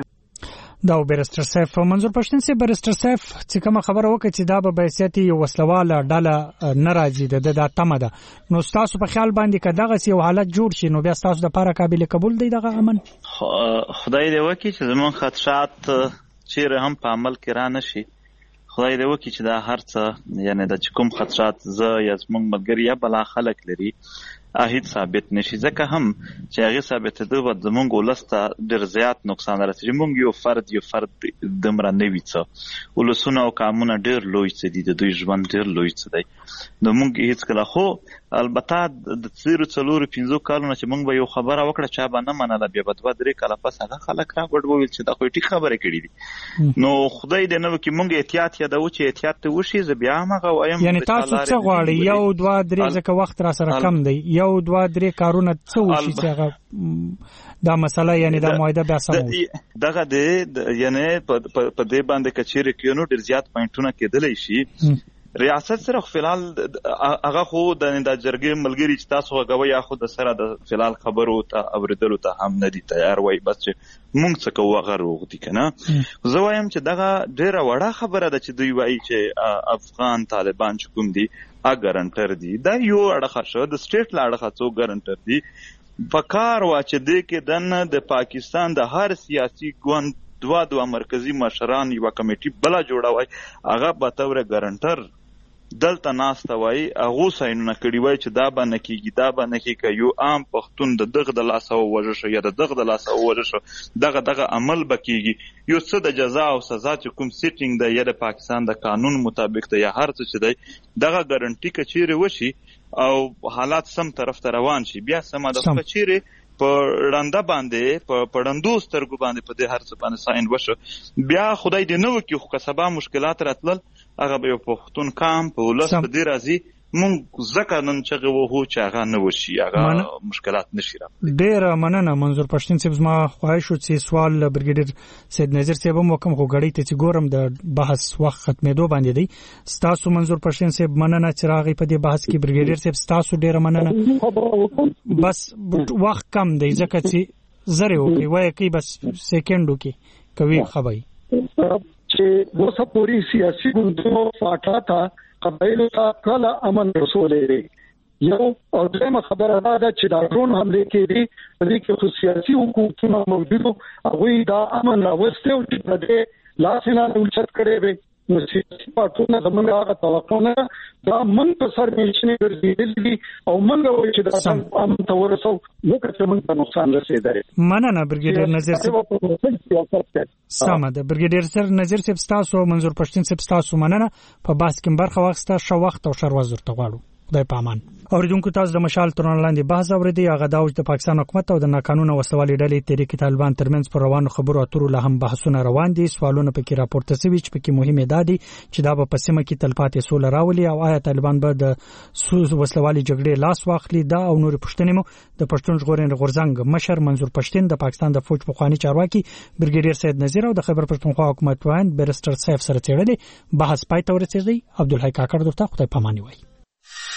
S4: کوو
S23: دا بیرسټر صاحب منظور پښتون سي بیرسټر صاحب چې کوم خبره وکړي چې دا به بحثيتي یو وسلواله ډاله ناراضي ده د تمه ده نو تاسو په خیال باندې کداغه یو حالت جوړ شي نو بیا تاسو د لپاره قابل قبول دی دغه امن
S3: خدای دې وکړي چې زمون خدشات چیرې هم په عمل کې را نشي خدای دې وکړي چې دا هر څه یعنی د کوم خدشات ز یا زمونږ ملګری یا بلا خلک لري اهید ثابت نشي ځکه هم چې هغه ثابت ده و زمونږ ولسته ډېر زیات نقصان راځي مونږ یو فرد یو فرد دمر نه ویڅ ولسونه او قانون ډېر لوی څه دي د دوی ژوند ډېر لوی څه دی نو مونږ هیڅ کله خو البته د څیرو څلورو پنځو کالونو چې مونږ به یو خبره وکړه چا به نه منله بیا به دوه درې کاله پس هغه خلک راګډ وویل چې دا خو ټیک خبره کړې دي نو خدای دې نه وکړي مونږ احتیاط یادو چې احتیاط ته وشي زه بیا هم هغه وایم
S23: یعنی تاسو څه غواړئ یو دوه درې ځکه وخت را سره کم دی یو دوه درې کارونه څه وشي چې هغه دا مسله یعنی دا معاهده بیا سم وي
S3: دغه دې یعنی په دې باندې کچېره کې نو ډېر زیات پوینټونه کېدلی شي ریاست سره فلحال هغه خو د جرګې ملګری چې تاسو غوي یا خو د سره د فلحال خبرو ته اوریدلو ته هم نه دي تیار وای بس چې مونږ څه کوو هغه روغ دي کنه زه وایم چې دغه ډیره وړه خبره ده چې دوی وایي چې افغان طالبان چې کوم دي ا ګارانټر دي دا یو اړخه شو د سټیټ لاړه څو ګارانټر دي پکار وا چې د کې دنه د پاکستان د هر سیاسي ګوند دوا دوا مرکزی مشران یو کمیټي بلا جوړوي هغه به تور ګارانټر دلته ناسته وای هغه ساينونه کړي وای چې دا به نه کیږي دا به نه کیږي یو عام پښتون د دغه د لاسه وجه شو یا د دغه د لاسه وجه شو دغه دغه عمل بکیږي یو څه د جزا او سزا چې کوم سیټینګ دی یا د پاکستان د قانون مطابق دی یا هر څه چې دی دغه ګارانټي کچېره وشي او حالات سم طرف ته روان شي بیا سم د کچېره په رنده باندې په پړندو سترګو باندې په دې هر څه باندې ساين وشو بیا خدای دې نو وکي خو کسبه مشکلات راتلل هغه به په پښتون کام په ولس په دې راځي مونږ ځکه نن چې وو چې هغه نه وشي هغه مشکلات نشي راځي
S23: ډېر مننه منظور پښتون صاحب زما خواهش و چې سوال برګیډر سید نظیر صاحب هم کوم خو غړی ته چې ګورم د بحث وخت ختمېدو باندې دی ستاسو منظور پښتون صاحب مننه چې راغی په دې بحث کې برګیډر صاحب ستاسو ډېر مننه بس وخت کم دی ځکه چې زره وکي وای کی بس سکندو کې کوي خبري
S5: چې اوسه پوری سیاسي ګوندونو فاټا تا قبایلو ته کله امن رسولې دی یو او دغه خبره ده چې دا ډرون حمله کې دي په دې کې خو سیاسي حکومتونه موجودو هغه دا امن راوستي او چې په دې لاسنه ولچت کړي وي نو سیاسي پارټونه زموږ هغه توقع نه دا من په سر میشنې ګرځېدلې او موږ وایو چې دا امن ته ورسو نو که موږ ته نقصان رسېدلی
S23: مننه برګیډیر نظیر صاحب سمه ده برګیډیر سر نظیر صاحب تاسو منظور پښتون صاحب تاسو مننه په باس کې برخه واخسته شو وخت او شر وزر ته غواړو خدای پامان اوریدونکو تاسو د مشال ترون لاندې بحث اوریدي هغه داوج د پاکستان حکومت او د ناقانونه وسوالې ډلې تحریک طالبان ترمنځ پر روانو خبرو اترو له هم بحثونه روان دي سوالونه پکې راپورته شوي چې پکې مهمه ده چې دا په پسمه کې تلپاتې سول راولي او آیا طالبان به د وسلوالي جګړې لاس واخلي دا او نور پښتنې مو د پښتون ژغورنې غورځنګ مشر منظور پښتين د پاکستان د فوج پخوانی چارواکي برګیډیر سید نذیر او د خیبر پښتونخوا حکومت وایند بیرستر سیف سره چیرلې بحث پای ته ورسېږي عبدالحی کاکړ درته خدای پاماني وایي.